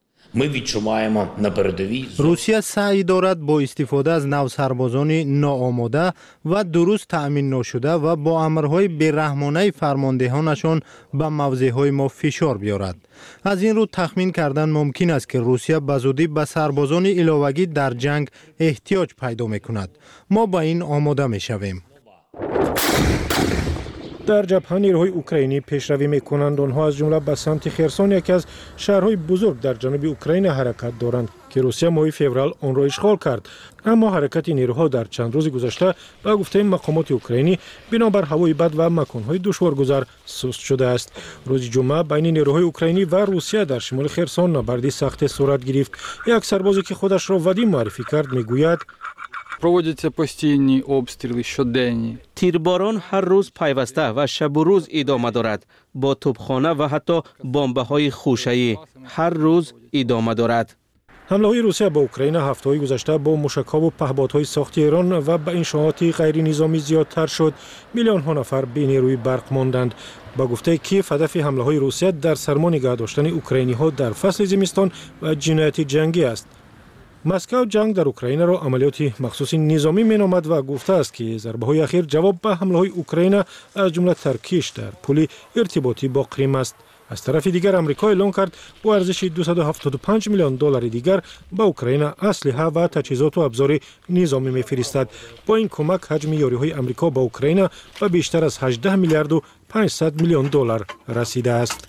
روسیه سعی دارد با استفاده از نوسربازان ناآماده و درست تأمین نشده و با امرهای بیرحمانه فرماندهانشان به موضعهای ما فشار بیارد. از این رو تخمین کردن ممکن است که روسیه بزودی به سربازان علاوه‌ای در جنگ احتیاج پیدا می‌کند. ما با این آماده می‌شویم. در جبهه نیروهای اوکراینی پیشروی می‌کنند. آنها از جمله به سمت خرسون، یکی از شهرهای بزرگ در جنوب اوکراین، حرکت دارند که روسیه ماه فوریه آن را اشغال کرد. اما حرکت نیروها در چند روز گذشته به گفته مقامات اوکراینی بنابر هوای بد و مکان‌های دشوارگذر سست شده است. روز جمعه بین نیروهای اوکراینی و روسیه در شمال خرسون نبردی سخت صورت گرفت. یک سربازی که خودش را ودیم معرفی کرد میگوید проводяться постійні обстріли щоденні. تیرباران هر روز پیوسته و شب و روز ادامه دارد. با توپخانه و حتی بمب‌های خوشه‌ای هر روز ادامه دارد. حمله‌های روسیه به اوکراین هفته‌های گذشته با موشک‌ها و پهپادهای ساخت ایران و به انشاءات غیر نظامی زیادتر شد. میلیون‌ها نفر بی نیروی برق ماندند. با گفته کیف هدف حمله‌های روسیه در سرما نگه داشتن اوکراینی‌ها در فصل زمستان و جنایت جنگی است. مسکو جنگ در اوکراین را عملیات مخصوص نظامی مینامد و گفته است که ضربه‌های اخیر جواب به حمله‌های اوکراین از جمله ترکیش در پل ارتباطی با کریم است. از طرف دیگر آمریکا اعلام کرد با ارزش 275 میلیون دلار دیگر به اوکراین اسلحه و تجهیزات و ابزار نظامی می‌فرستد. با این کمک حجم یاری‌های آمریکا به اوکراین به بیشتر از 18 میلیارد و 500 میلیون دلار رسیده است.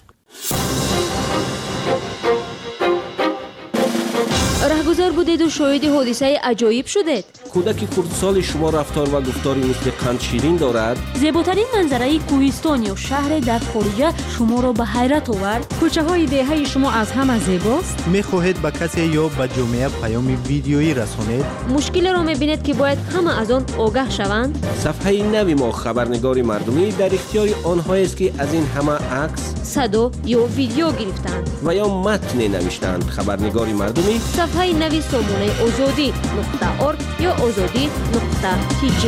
رهگذر بودید و شاهد حادثه عجایب شدید. کودک خردسال شما رفتار و گفتاری مثل قند شیرین دارد. زیباترین منظره کوهستان یا شهر در خارج شما را به حیرت آورد. کوچه های دهه شما از همه زیباست. می‌خواهید به کسی یا به جامعه پیام ویدیویی رسانید؟ مشکل را می‌بینید که باید همه از آن آگاه شوند. صفحه نوی ما خبرنگار مردمی در اختیار آنهایی است که از این همه عکس، صدا یا ویدیو گرفتند و یا متن نوشتند. خبرنگار مردمی صفحه نوی سامانه azadi.org یا azadi.tg.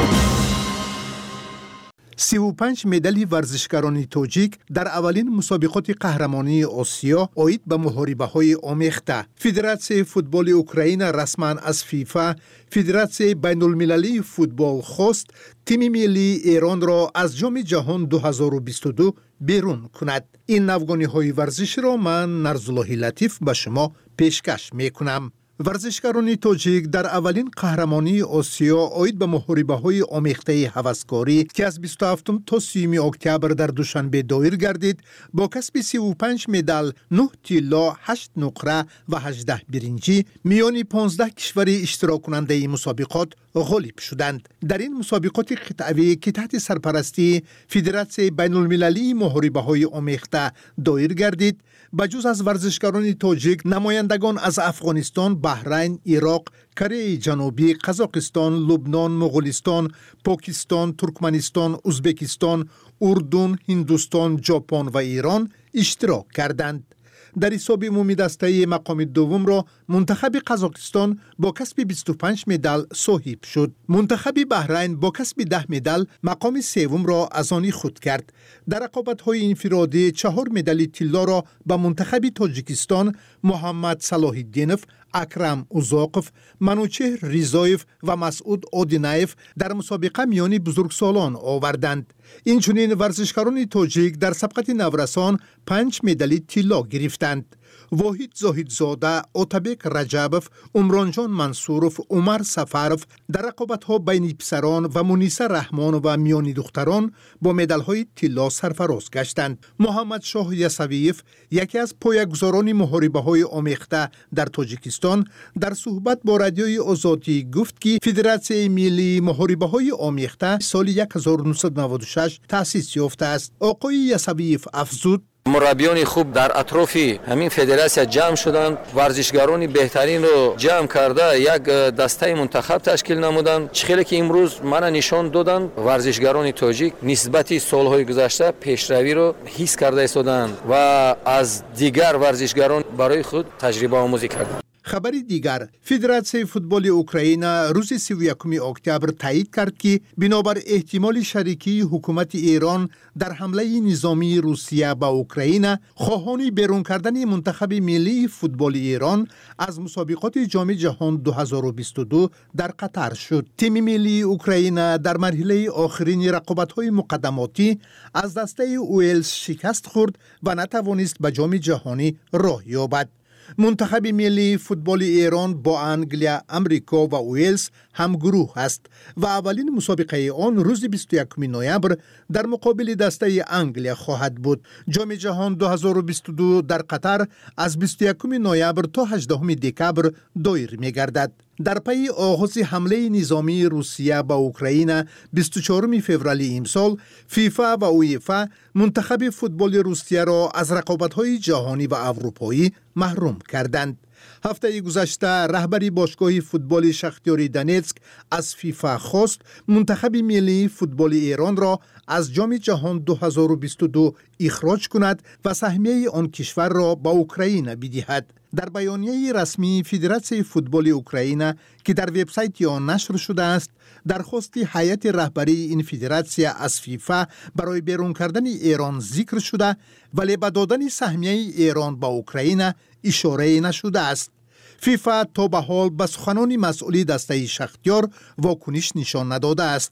35 مدال ورزشکاران تاجیک در اولین مسابقات قهرمانی آسیا عاید به محاربه‌های آمیخته. فدراسیون فوتبال اوکراین رسما از فیفا، فدراسیون بین‌المللی فوتبال خواست تیم ملی ایران را از جام جهان 2022 بیرون کند. این افغانی‌های ورزشی را من نرزالله لطیف به شما پیشکش می‌کنم. ورزشکاران تاجیک در اولین قهرمانی آسیا عاید به محاربه‌های آمیخته هوسکاری که از 27 تا 30 اکتبر در دوشنبه دایر گردید با کسب 35 مدال، 9 طلا، 8 نقره و 18 برنجی میان 15 کشور اشتراک کننده این مسابقات غالب شدند. در این مسابقات قطعی که تحت سرپرستی فدراسیون بین‌المللی محاربه‌های آمیخته دایر گردید، بجز از ورزشکاران تاجیک نمایندگان از افغانستان، بحرین، عراق، کره جنوبی، قزاقستان، لبنان، مغولستان، پاکستان، ترکمنستان، ازبکستان، اردن، هندوستان، ژاپن و ایران اشتراک کردند. در حساب عمومی دسته مقام دوم را منتخب قزاقستان با کسب 25 مدال صاحب شد. منتخب بحرین با کسب 10 مدال مقام سوم را از آن خود کرد. در رقابت‌های انفرادی 4 مدال طلا را به منتخب تاجیکستان محمد صلاح الدینов، اکرم اوزاقف، منوچهر ریزایف و مسعود آدینایف در مسابقه میان بزرگسالان آوردند. این چنین ورزشکاران تاجیک در سبقت نورسان 5 مدال طلا گرفتند. واحد زاهدزاده، اتابک رجبف، عمرانجان منصورف، عمر سفرف در رقابت‌ها بین پسران و منیسه رحمان و میانی دختران با مدال‌های طلا سرفراز گشتند. محمد شاه یسویف، یکی از پایه‌گذاران محاربه‌های آمیخته در تاجیکستان، در صحبت با رادیوی آزادی گفت که فدراسیون ملی محاربه‌های آمیخته سال 1996 تأسیس یافته است. آقای یسویف افزود: مربیان خوب در اطراف همین فدراسیون جمع شدند، ورزشکاران بهترین رو جمع کرده یک دسته منتخب تشکیل نمودند. خیلی که امروز من نشان دادند ورزشکاران تاجیک نسبت سالهای گذشته پیشروی رو حس کرده ایستادند و از دیگر ورزشکاران برای خود تجربه آموزی کردند. خبری دیگر، فدراسیون فوتبال اوکراین روز 31 اکتبر تایید کرد که بنابر احتمال شریکی حکومت ایران در حمله نظامی روسیه به اوکراین، خواهان بیرون کردن منتخب ملی فوتبال ایران از مسابقات جام جهان 2022 در قطر شد. تیم ملی اوکراین در مرحله آخرین رقابت‌های مقدماتی از دسته ویلز شکست خورد و نتوانست به جام جهانی راه یابد. منتخب ملی فوتبال ایران با انگلیا، امریکا و ویلز هم گروه است و اولین مسابقه آن روز 21 نوامبر در مقابل دسته انگلیا خواهد بود. جام جهان 2022 در قطر از 21 نوامبر تا 18 دکبر دایر می‌گردد. در پی آغاز حمله نظامی روسیه به اوکراین 24 فوریه امسال، فیفا و اویفا منتخب فوتبال روسیه را از رقابت‌های جهانی و اروپایی محروم کردند. هفته گذشته رهبری باشگاه فوتبال شختیار دونتسک از فیفا خواست منتخب ملی فوتبال ایران را از جام جهان 2022 اخراج کند و سهمیه آن کشور را به اوکراین بدهد. در بیانیه رسمی فدراسیون فوتبال اوکراین که در وبسایت آن نشر شده است، درخواست هیئت رهبری این فدراسیون از فیفا برای بیرون کردن ایران ذکر شده، ولی به دادن سهمیه ایران به اوکراین اشاره نشده است. فیفا تا به حال به سخنان مسئولی دسته شختیار واکنش نشان نداده است.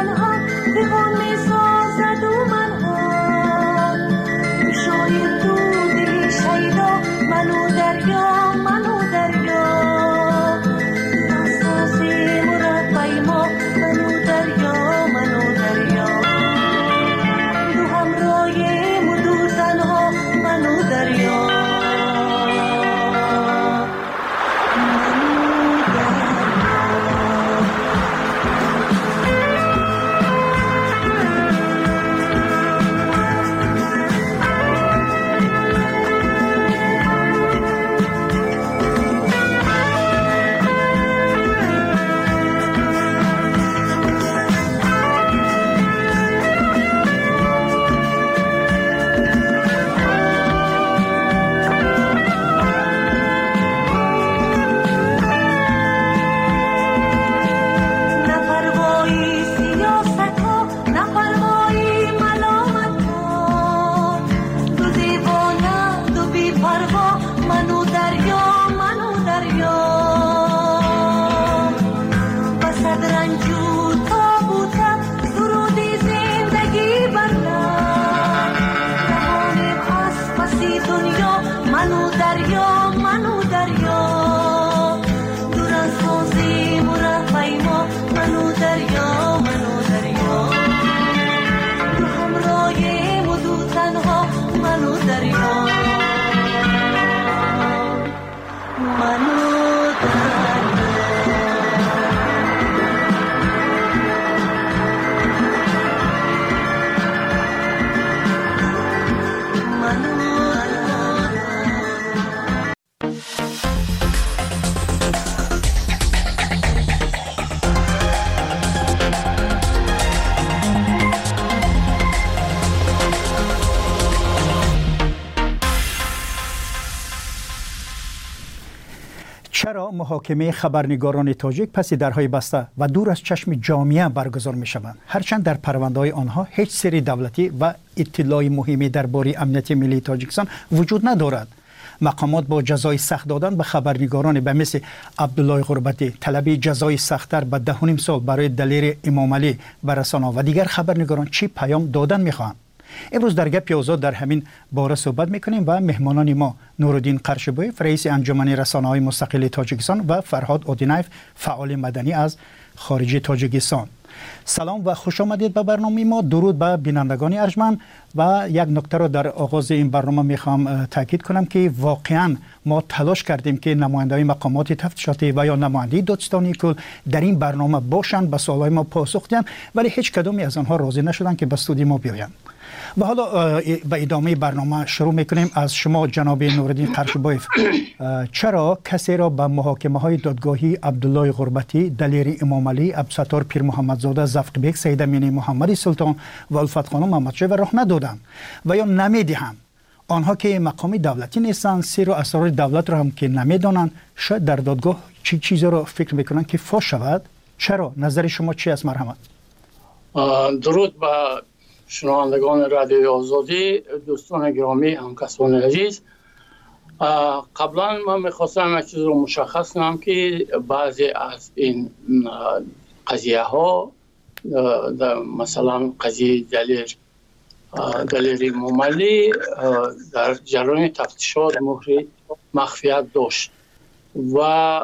تو چرا محاکمه خبرنگاران تاجیک پس درهای بسته و دور از چشم جامعه برگزار می شوند؟ هرچند در پرونده‌های آنها هیچ سری دولتی و اطلاع مهمی درباره امنیت ملی تاجیکستان وجود ندارد. مقامات با جزای سخت دادن به خبرنگاران به مثل عبدالله غربتی، طلب جزای سخت‌تر به 10.5 سال برای دلیر امام علی به رسانه‌ها و دیگر خبرنگاران چی پیام دادن می‌خواهند؟ امروز در گپ آزاد در همین باره صحبت میکنیم و مهمانان ما نورالدین قرشبویف رئیس انجمن رسانه‌های مستقل تاجیکستان و فرهاد اودینایف فعال مدنی از خارج تاجیکستان. سلام و خوش آمدید به برنامه ما. درود به بینندگان ارجمند و یک نکته را در آغاز این برنامه میخوام تاکید کنم که واقعا ما تلاش کردیم که نماینده‌های مقامات تفتیشاتی و یا نماینده دادستانی کل در این برنامه باشند، به سوالای ما پاسخ دهند، ولی هیچ کدومی از آنها راضی نشدند که به استودیو ما بیایند. و حالا به ادامه برنامه شروع میکنیم. از شما جناب نورالدین قرشبویف، چرا کسی را به محاکمه های دادگاهی عبدالله غربتی، دلیر امام علی، عبدالستار پیر محمدزاده، زفق بیگ، سید امینی محمدی سلطان و الفت خانم محمدشاه راه ندادند و یا نمیدهند؟ آنها که مقامی دولتی نیستند، سر و اسرار دولت را هم که نمیدانند، شاید در دادگاه چی چیزی را فکر میکنند که فاش شود؟ چرا؟ نظر شما چی است؟ مرحمت. درود با شنوندگان رادیوی آزادی، دوستان گرامی، همکاسان عزیز. قبلا من میخواستم یک چیز رو مشخص کنم که بعضی از این قضیه ها، مثلا قضیه دلیر امام علی در جریان تفتیشات مهر مخفیت داشت و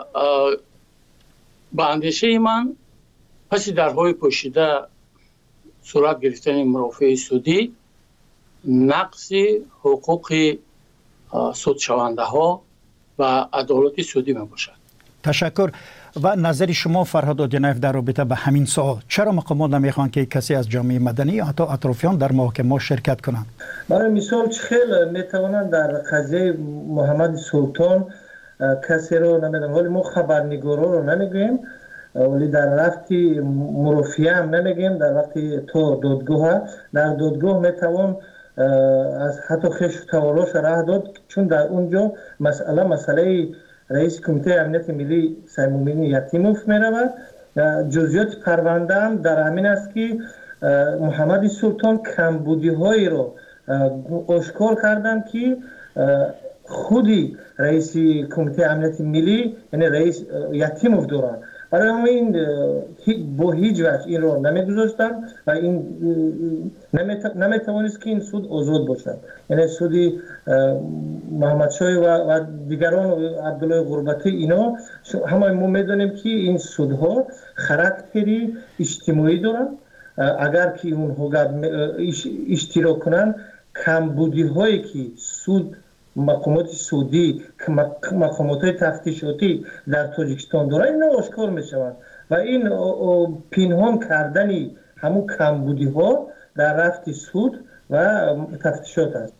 به اندیشه من پس درهای پوشیده صورت گرفتن مرافع سودی، نقض حقوق سودشونده ها و عدالت سودی می باشد. تشکر. و نظر شما فرهاد اودینایف در رابطه به همین سوال، چرا مقامات نمیخوان که کسی از جامعه مدنی یا حتی اطرافیان در محاکمه شرکت کنند؟ برای مثال چخیل میتوانند در قضیه محمد سلطان کسی رو نمیدونم، ولی ما خبرنگارا رو نمیگویم، ولی در وقتی مرافعه هم نمیگیم، در وقتی تو دادگاه، در دادگاه میتوان از حتی خشم توالاش راه داد، چون در اونجا مسئله رئیس کمیته امنیت ملی سیمومینی یتیموف میرود. جزئیات پرونده هم در همین است که محمد سلطان کمبودی هایی رو آشکار کردن که خودی رئیس کمیته امنیت ملی یعنی رئیس یتیموف دارن. برای همین با هیچ وجه این رو نمیگذاشتن و این نمیتوانست که این سود آزاد باشد. یعنی سودی محمدشاه و دیگران عبدالله غربتی اینا همه ما میدونیم که این سودها خاراکتری اجتماعی دارن. اگر که اونها اشتراک کنن، کمبودی هایی که سود مقامات سودی، مقامات تفتیشاتی در تاجیکستان داره اینا آشکار میشوند و این پنهان کردن همون کمبودی ها در رفت سود و تفتیشات است.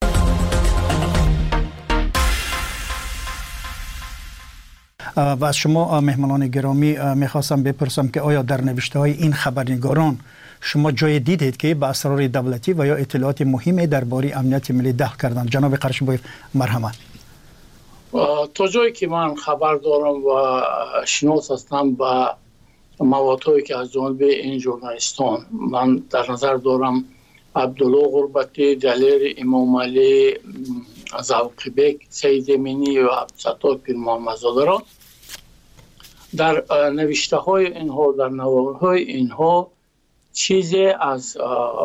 و از شما مهمانان گرامی میخواستم بپرسم که آیا در نوشته های این خبرنگاران شما جای دیدید که به اسرار دولتی و یا اطلاعات مهمی درباره امنیت ملی دخل کردند؟ جناب قرشبویف، مرحمت. تا جایی که من خبر دارم و شناس هستم به موادهایی که از جانب این ژورنالیستان من در نظر دارم، عبدالله غربتی، دلیر امام علی، زفق بیگ، سید امینی و عبدالستار پیر محمدزاده را در نوشته های اینها، در نوار های اینها چیزی از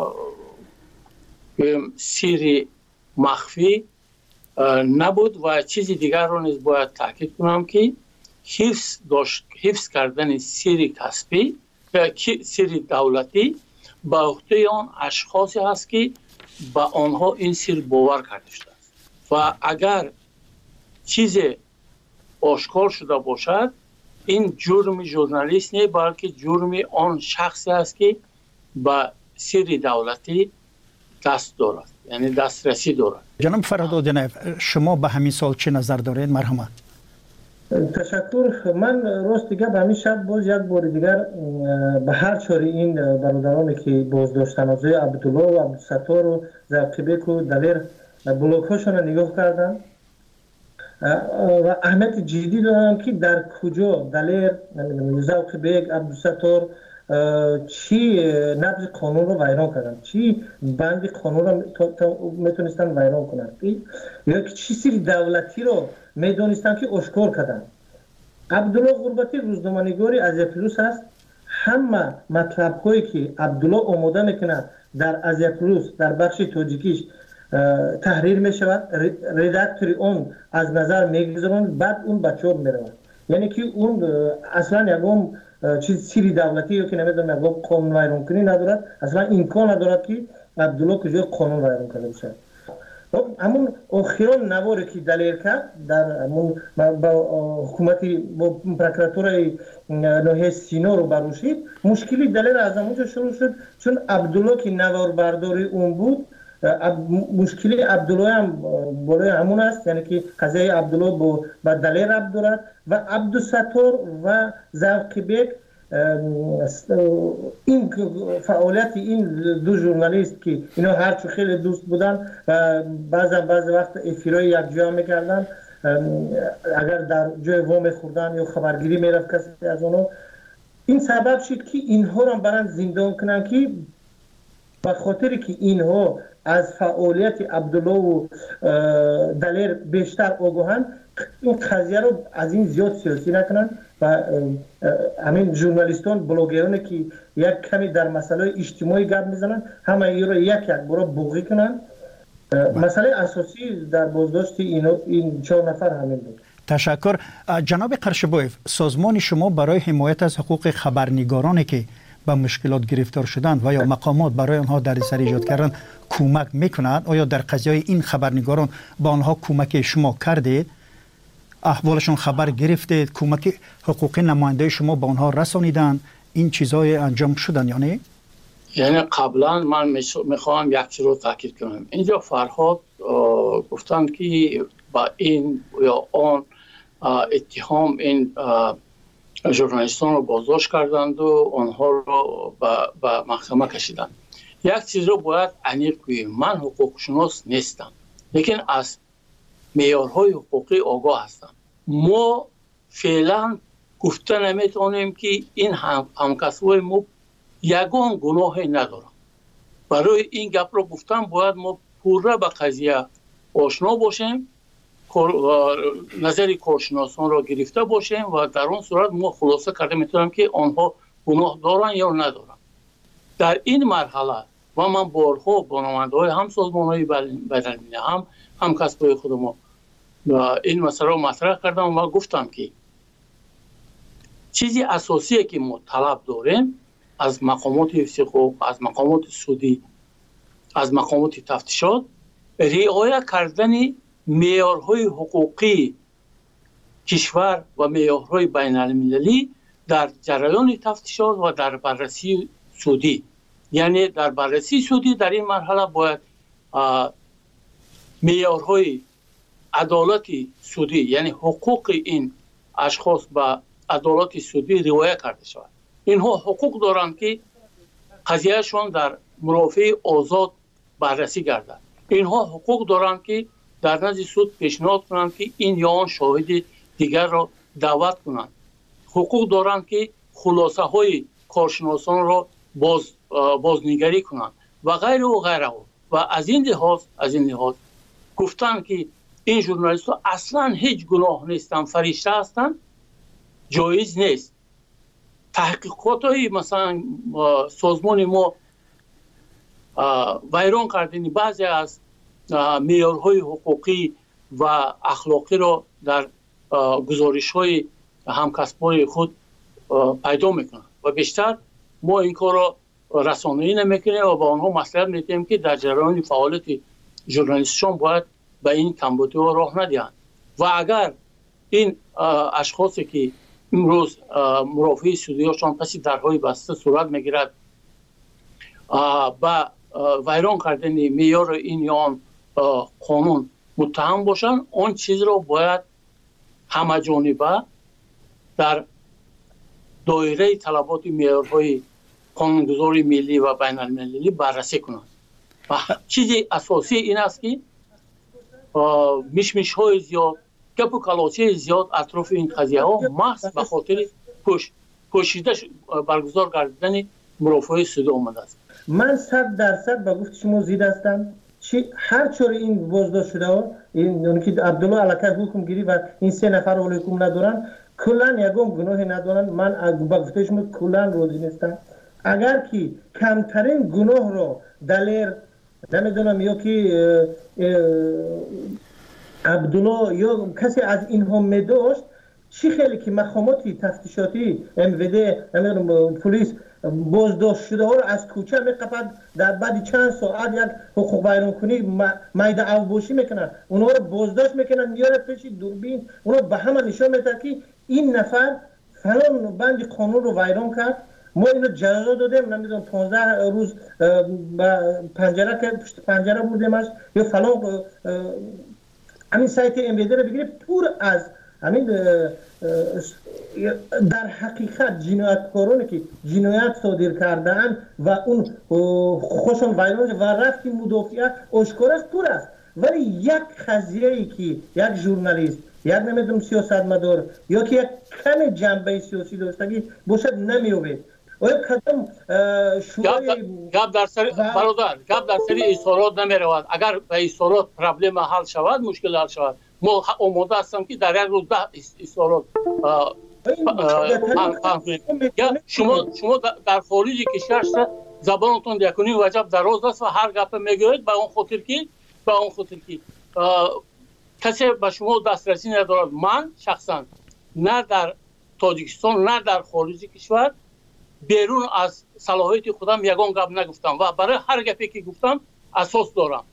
سری مخفی نبود و چیزی دیگر رو نیز باید تاکید کنم که حفظ کردن سری کسبی سری دولتی به عهده آن اشخاصی هست که به آنها این سر باور کرده شده است و اگر چیز آشکار شده باشد، این جرم ژورنالیست نه بلکه جرم آن شخصی است که به سر دولتی دست دارد، یعنی دسترسی دارد. جناب فرهاد، شما به همین سال چه نظر دارید؟ مرحمت. تشکر. من راست دیگه به همین شب باز یک بار دیگر به هر چاره این برادرانی که بازداشتن از عبدالله و عبدالستار و زوقبیک و دلیر بلاک هاشون نگاه کردن و اهمیت جدی دارن که در کجا دلیر، زوقبیک، عبدالستار چی نبض قانون رو ویران کردن، چی بند قانون رو میتونستن ویران کنن، یا چی سری دولتی رو میدونستن که اشکار کردن. عبدالله غربتی روزنامه‌نگاری از پلوس است. همه مطلب هایی که عبدالله آماده میکنه در از پلوس در بخش تاجیکیش تحریر میشود، ردکتوری اون از نظر میگذارن، بعد اون به چاپ میرود. یعنی که اون اصلا یکم چیز سری دولتی یا که نمیدونم یکم قانون ویران کنی ندارد، اصلا امکان ندارد که عبدالله کجا قانون ویران کرده باشد. همون آخران نواری که دلیر کرد در با حکومتی با پروکراتورای ناحیه سینا رو بروشید، مشکلی دلیر از همونجا شروع شد، چون عبدالله که نوار برداری اون بود، مشکلی عبدالله هم بالای همون است، یعنی که قضیه عبدالله با دلیر ربط دارد و عبدالستار و زوقبیک. این فعالیت این دو ژورنالیست که اینا هرچو خیلی دوست بودن و بعضی وقت افیرای یک جا میکردن، اگر در جای وام خوردن یا خبرگیری میرفت کسی از اونو، این سبب شد که اینها را برن زندان کنن که به خاطر که اینها از فعالیت عبدالله و دلیر بیشتر آگاهن، این قضیه رو از این زیاد سیاسی نکنن و همین ژورنالیستان بلاگرانی که یک کمی در مسئله اجتماعی گپ میزنن همه این رو یک برای بوغی کنن. مسئله اساسی در بازداشت این 4 نفر همین بود. تشکر. جناب قرشبویف، سازمان شما برای حمایت از حقوق خبرنگارانی که به مشکلات گرفتار شدند و یا مقامات برای آنها دردسر ایجاد کردن کمک میکنند؟ آیا در قضیه این خبرنگاران با آنها کمک شما کردید؟ احوالشون خبر گرفتید؟ کمک حقوقی نماینده شما با آنها رسانیدن؟ این چیزای انجام شدن یا نه؟ یعنی قبلا من میخوام یک چیز رو تاکید کنم. اینجا فرهاد گفتن که با این یا آن اتهام این ژورنالیستان رو بازداشت کردند و آنها رو به محکمه کشیدند. یک چیز رو باید عمیق کنیم. من حقوق شناس نیستم، لیکن از معیارهای حقوقی آگاه هستم. ما فعلا گفته نمیتونیم که این همکسبای ما یگان گناهی ندارن. برای این گپ رو گفتم باید ما پوره به قضیه آشنا باشیم، نظر کارشناسان را گرفته باشیم و در اون صورت ما خلاصه کرده میتونم که آنها گناه دارن یا ندارن. در این مرحله و من بارها با نماینده‌های هم سازمان‌های بین‌المللی هم کسب‌های خود ما این مسئله رو مطرح کردم و گفتم که چیزی اساسیه که ما طلب داریم از مقامات حفظ حقوق، از مقامات سودی، از مقامات تفتیشات، رعایت کردن معیارهای حقوقی کشور و معیارهای بین‌المللی در جریان تفتیشات و در بررسی سودی. یعنی در بررسی سودی در این مرحله باید معیارهای عدالت سودی، یعنی حقوق این اشخاص به عدالت سودی رعایت کرده شود. اینها حقوق دارند که قضیهشون در مرافع آزاد بررسی گردد. اینها حقوق دارند که در نزد سود پیشنهاد کنند که این یا آن شاهد دیگر را دعوت کنند. حقوق دارند که خلاصه های کارشناسان را بازنگری کنند و غیره و غیره. و از این لحاظ گفتن که این ژورنالیست ها اصلا هیچ گناه نیستن، فرشته هستن، جایز نیست. تحقیقات های مثلا سازمان ما ویران کردن بعضی از معیارهای حقوقی و اخلاقی را در گزارش های همکسبای خود پیدا میکنن و بیشتر ما این کار را رسانه‌ای نمیکنیم و با آنها مصلحت میدیم که در جریان فعالیت ژورنالیستشون باید به این کمبودی ها راه ندهند و اگر این اشخاصی که امروز مرافعی سودیاشان پس درهای بسته صورت میگیرد با ویران کردن معیار این یا آن قانون متهم باشند، آن چیز را باید همه جانبه در دایره طلبات معیارهای قانونگذاری ملی و بین المللی بررسی کنند. و چیزی اساسی این است که میشمیش های زیاد، گپ و کلاچه زیاد اطراف این قضیه ها محض به خاطر پوشیده برگزار کردن مرافعه سودی آمده است. من 100% به گفت شما زید هستم. هر چور این بازداشت شده ها، این که عبدالله علاکه حکم گیری و این 3 نفر رو حکم ندارن، کلان یکم گناه ندارن. من به گفته شما کلان روزی نیستم. اگر که کمترین گناه رو دلیر نمیدونم یا که عبدالله یا کسی از اینها میداشت، چی خیلی که مقامات تفتیشاتی MVD نمیدونم پلیس بازداشت شده ها رو از کوچه میقپد، در بعد چند ساعت یک حقوق بیان کنی میده اوباشی میکنن، اونها رو بازداشت میکنن، میاره پیش دوربین، اونها به همه نشان میده که این نفر فلان بند قانون رو ویران کرد. ما اینو جزا دادیم، نمیدونم 15 روز پنجره که پشت پنجره بردیمش یا فلان. همین سایت MVD رو بگیره پر از همین در حقیقت جنایتکارانی که جنایت صادر کردن و اون خوشون ویران و رفتی مدافعه آشکار است، پر است. ولی یک قضیه‌ای که یک ژورنالیست، یک نمیدونم سیاستمدار یا که یک کم جنبه سیاسی داشتگی باشد نمیوید. آیا کدام شورای گپ در سر برادر گپ در سر اصرارات نمیرود. اگر به اصرارات پرابلم حل شود، مشکل حل شود، ما آماده هستم که در یک روز 10 اصرارات شما در خارج کشور زبانتون یکونی وجب دراز است و هر گپ میگوید به اون خاطر که کسی به شما دسترسی ندارد. من شخصا نه در تاجیکستان نه در خارج کشور بیرون از صلاحیت خودم یگان گپ نگفتم و برای هر گپی که گفتم اساس دارم.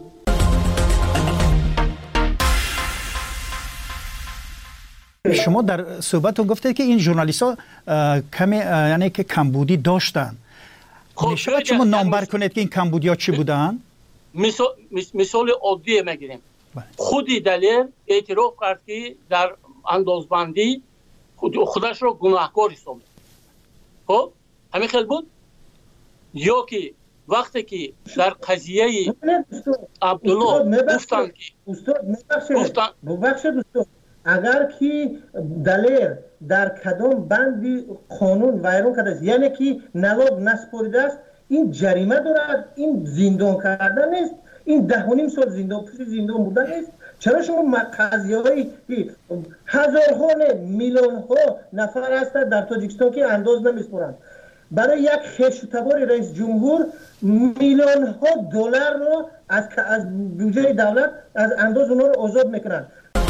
شما در صحبتتون گفتید که این ژورنالیست‌ها کمی یعنی که کمبودی داشتن. میشه شما نامبر کنید که این کمبودی‌ها چی بودن؟ مثال عادی میگیریم. خودی دلیر اعتراف کرد که در اندازبندی خودش را گناهکار حساب کرد. خب همین خیلی بود. یا که وقتی که در قضیه عبدالله گفتن که ببخشید اگر که دلیر در کدام بندی قانون ویران کرده است، یعنی که نلاب نسپاریده است، این جریمه دارد، این زندان کردن نیست، این 10.5 سال زندان بودن نیست. چرا شما قضیه‌هایی که هزارها میلیون‌ها نفر هستند در تاجیکستان که انداز نمیسپارند، برای یک خشتبار رئیس جمهور میلیون‌ها دلار رو از بودجه دولت از انداز اونها رو آزاد میکنند.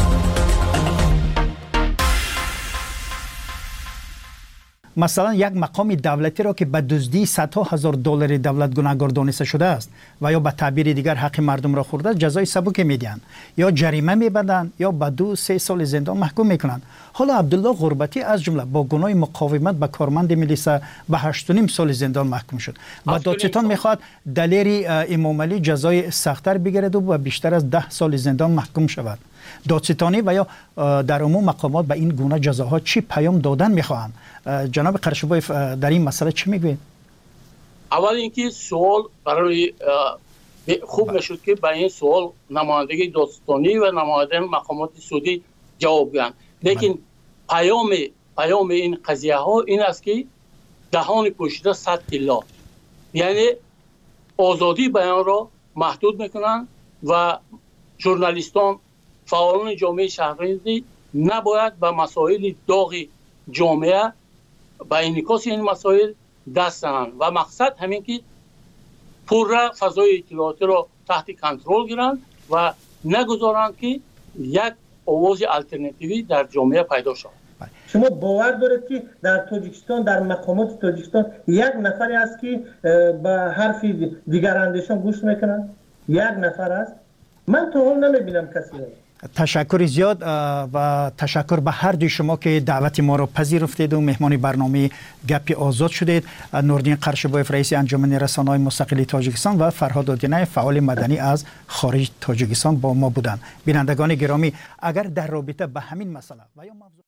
مثلا یک مقام دولتی را که به دزدی صدها هزار دلار دولت گناهکار دانسته شده است و یا به تعبیر دیگر حق مردم را خورده است، جزای سبک میدن یا جریمه میبندند یا به 2-3 سال زندان محکوم میکنند. حالا عبدالله غربتی از جمله با گناه مقاومت به کارمند ملیسا به 8.5 سال زندان محکوم شد و دادستان میخواد دلیر امام علی جزای سخت‌تر بگیرد و بیشتر از 10 سال زندان محکوم شود. دادستانی و یا در عموم مقامات به این گونه جزاها چی پیام دادن میخواهند؟ جناب قرشبایف در این مسئله چی میگوید؟ اول اینکه سوال برای خوب میشد که به این سوال نمایندگی دادستانی و نماینده مقامات سودی جواب بدن. لیکن پیام این قضیه ها این است که دهان پوشیده 100 تلا، یعنی آزادی بیان را محدود میکنن و ژورنالیستان، فعالان جامعه شهروندی نباید به مسائل داغ جامعه به انعکاس این مسائل دست زنند و مقصد همین که پورا فضای اطلاعاتی را تحت کنترل گیرند و نگذارند که یک آواز الटरनेटिवی در جامعه پیدا شود. شما باور دارید که در تاجیکستان، در مقامات تاجیکستان یک نفری است که به حرف دیگر اندیشان گوش میکنند؟ یک نفر است؟ من تا حال نمیبینم کسی. تشکر زیاد و تشکر به هر دوی شما که دعوت ما را پذیرفتید و مهمان برنامه گپ آزاد شدید. نوردین قرشبایف رئیس انجمن رسانه‌های مستقل تاجیکستان و فرهاد آدینه فعال مدنی از خارج تاجیکستان با ما بودند. بینندگان گرامی، اگر در رابطه به همین مسئله و یا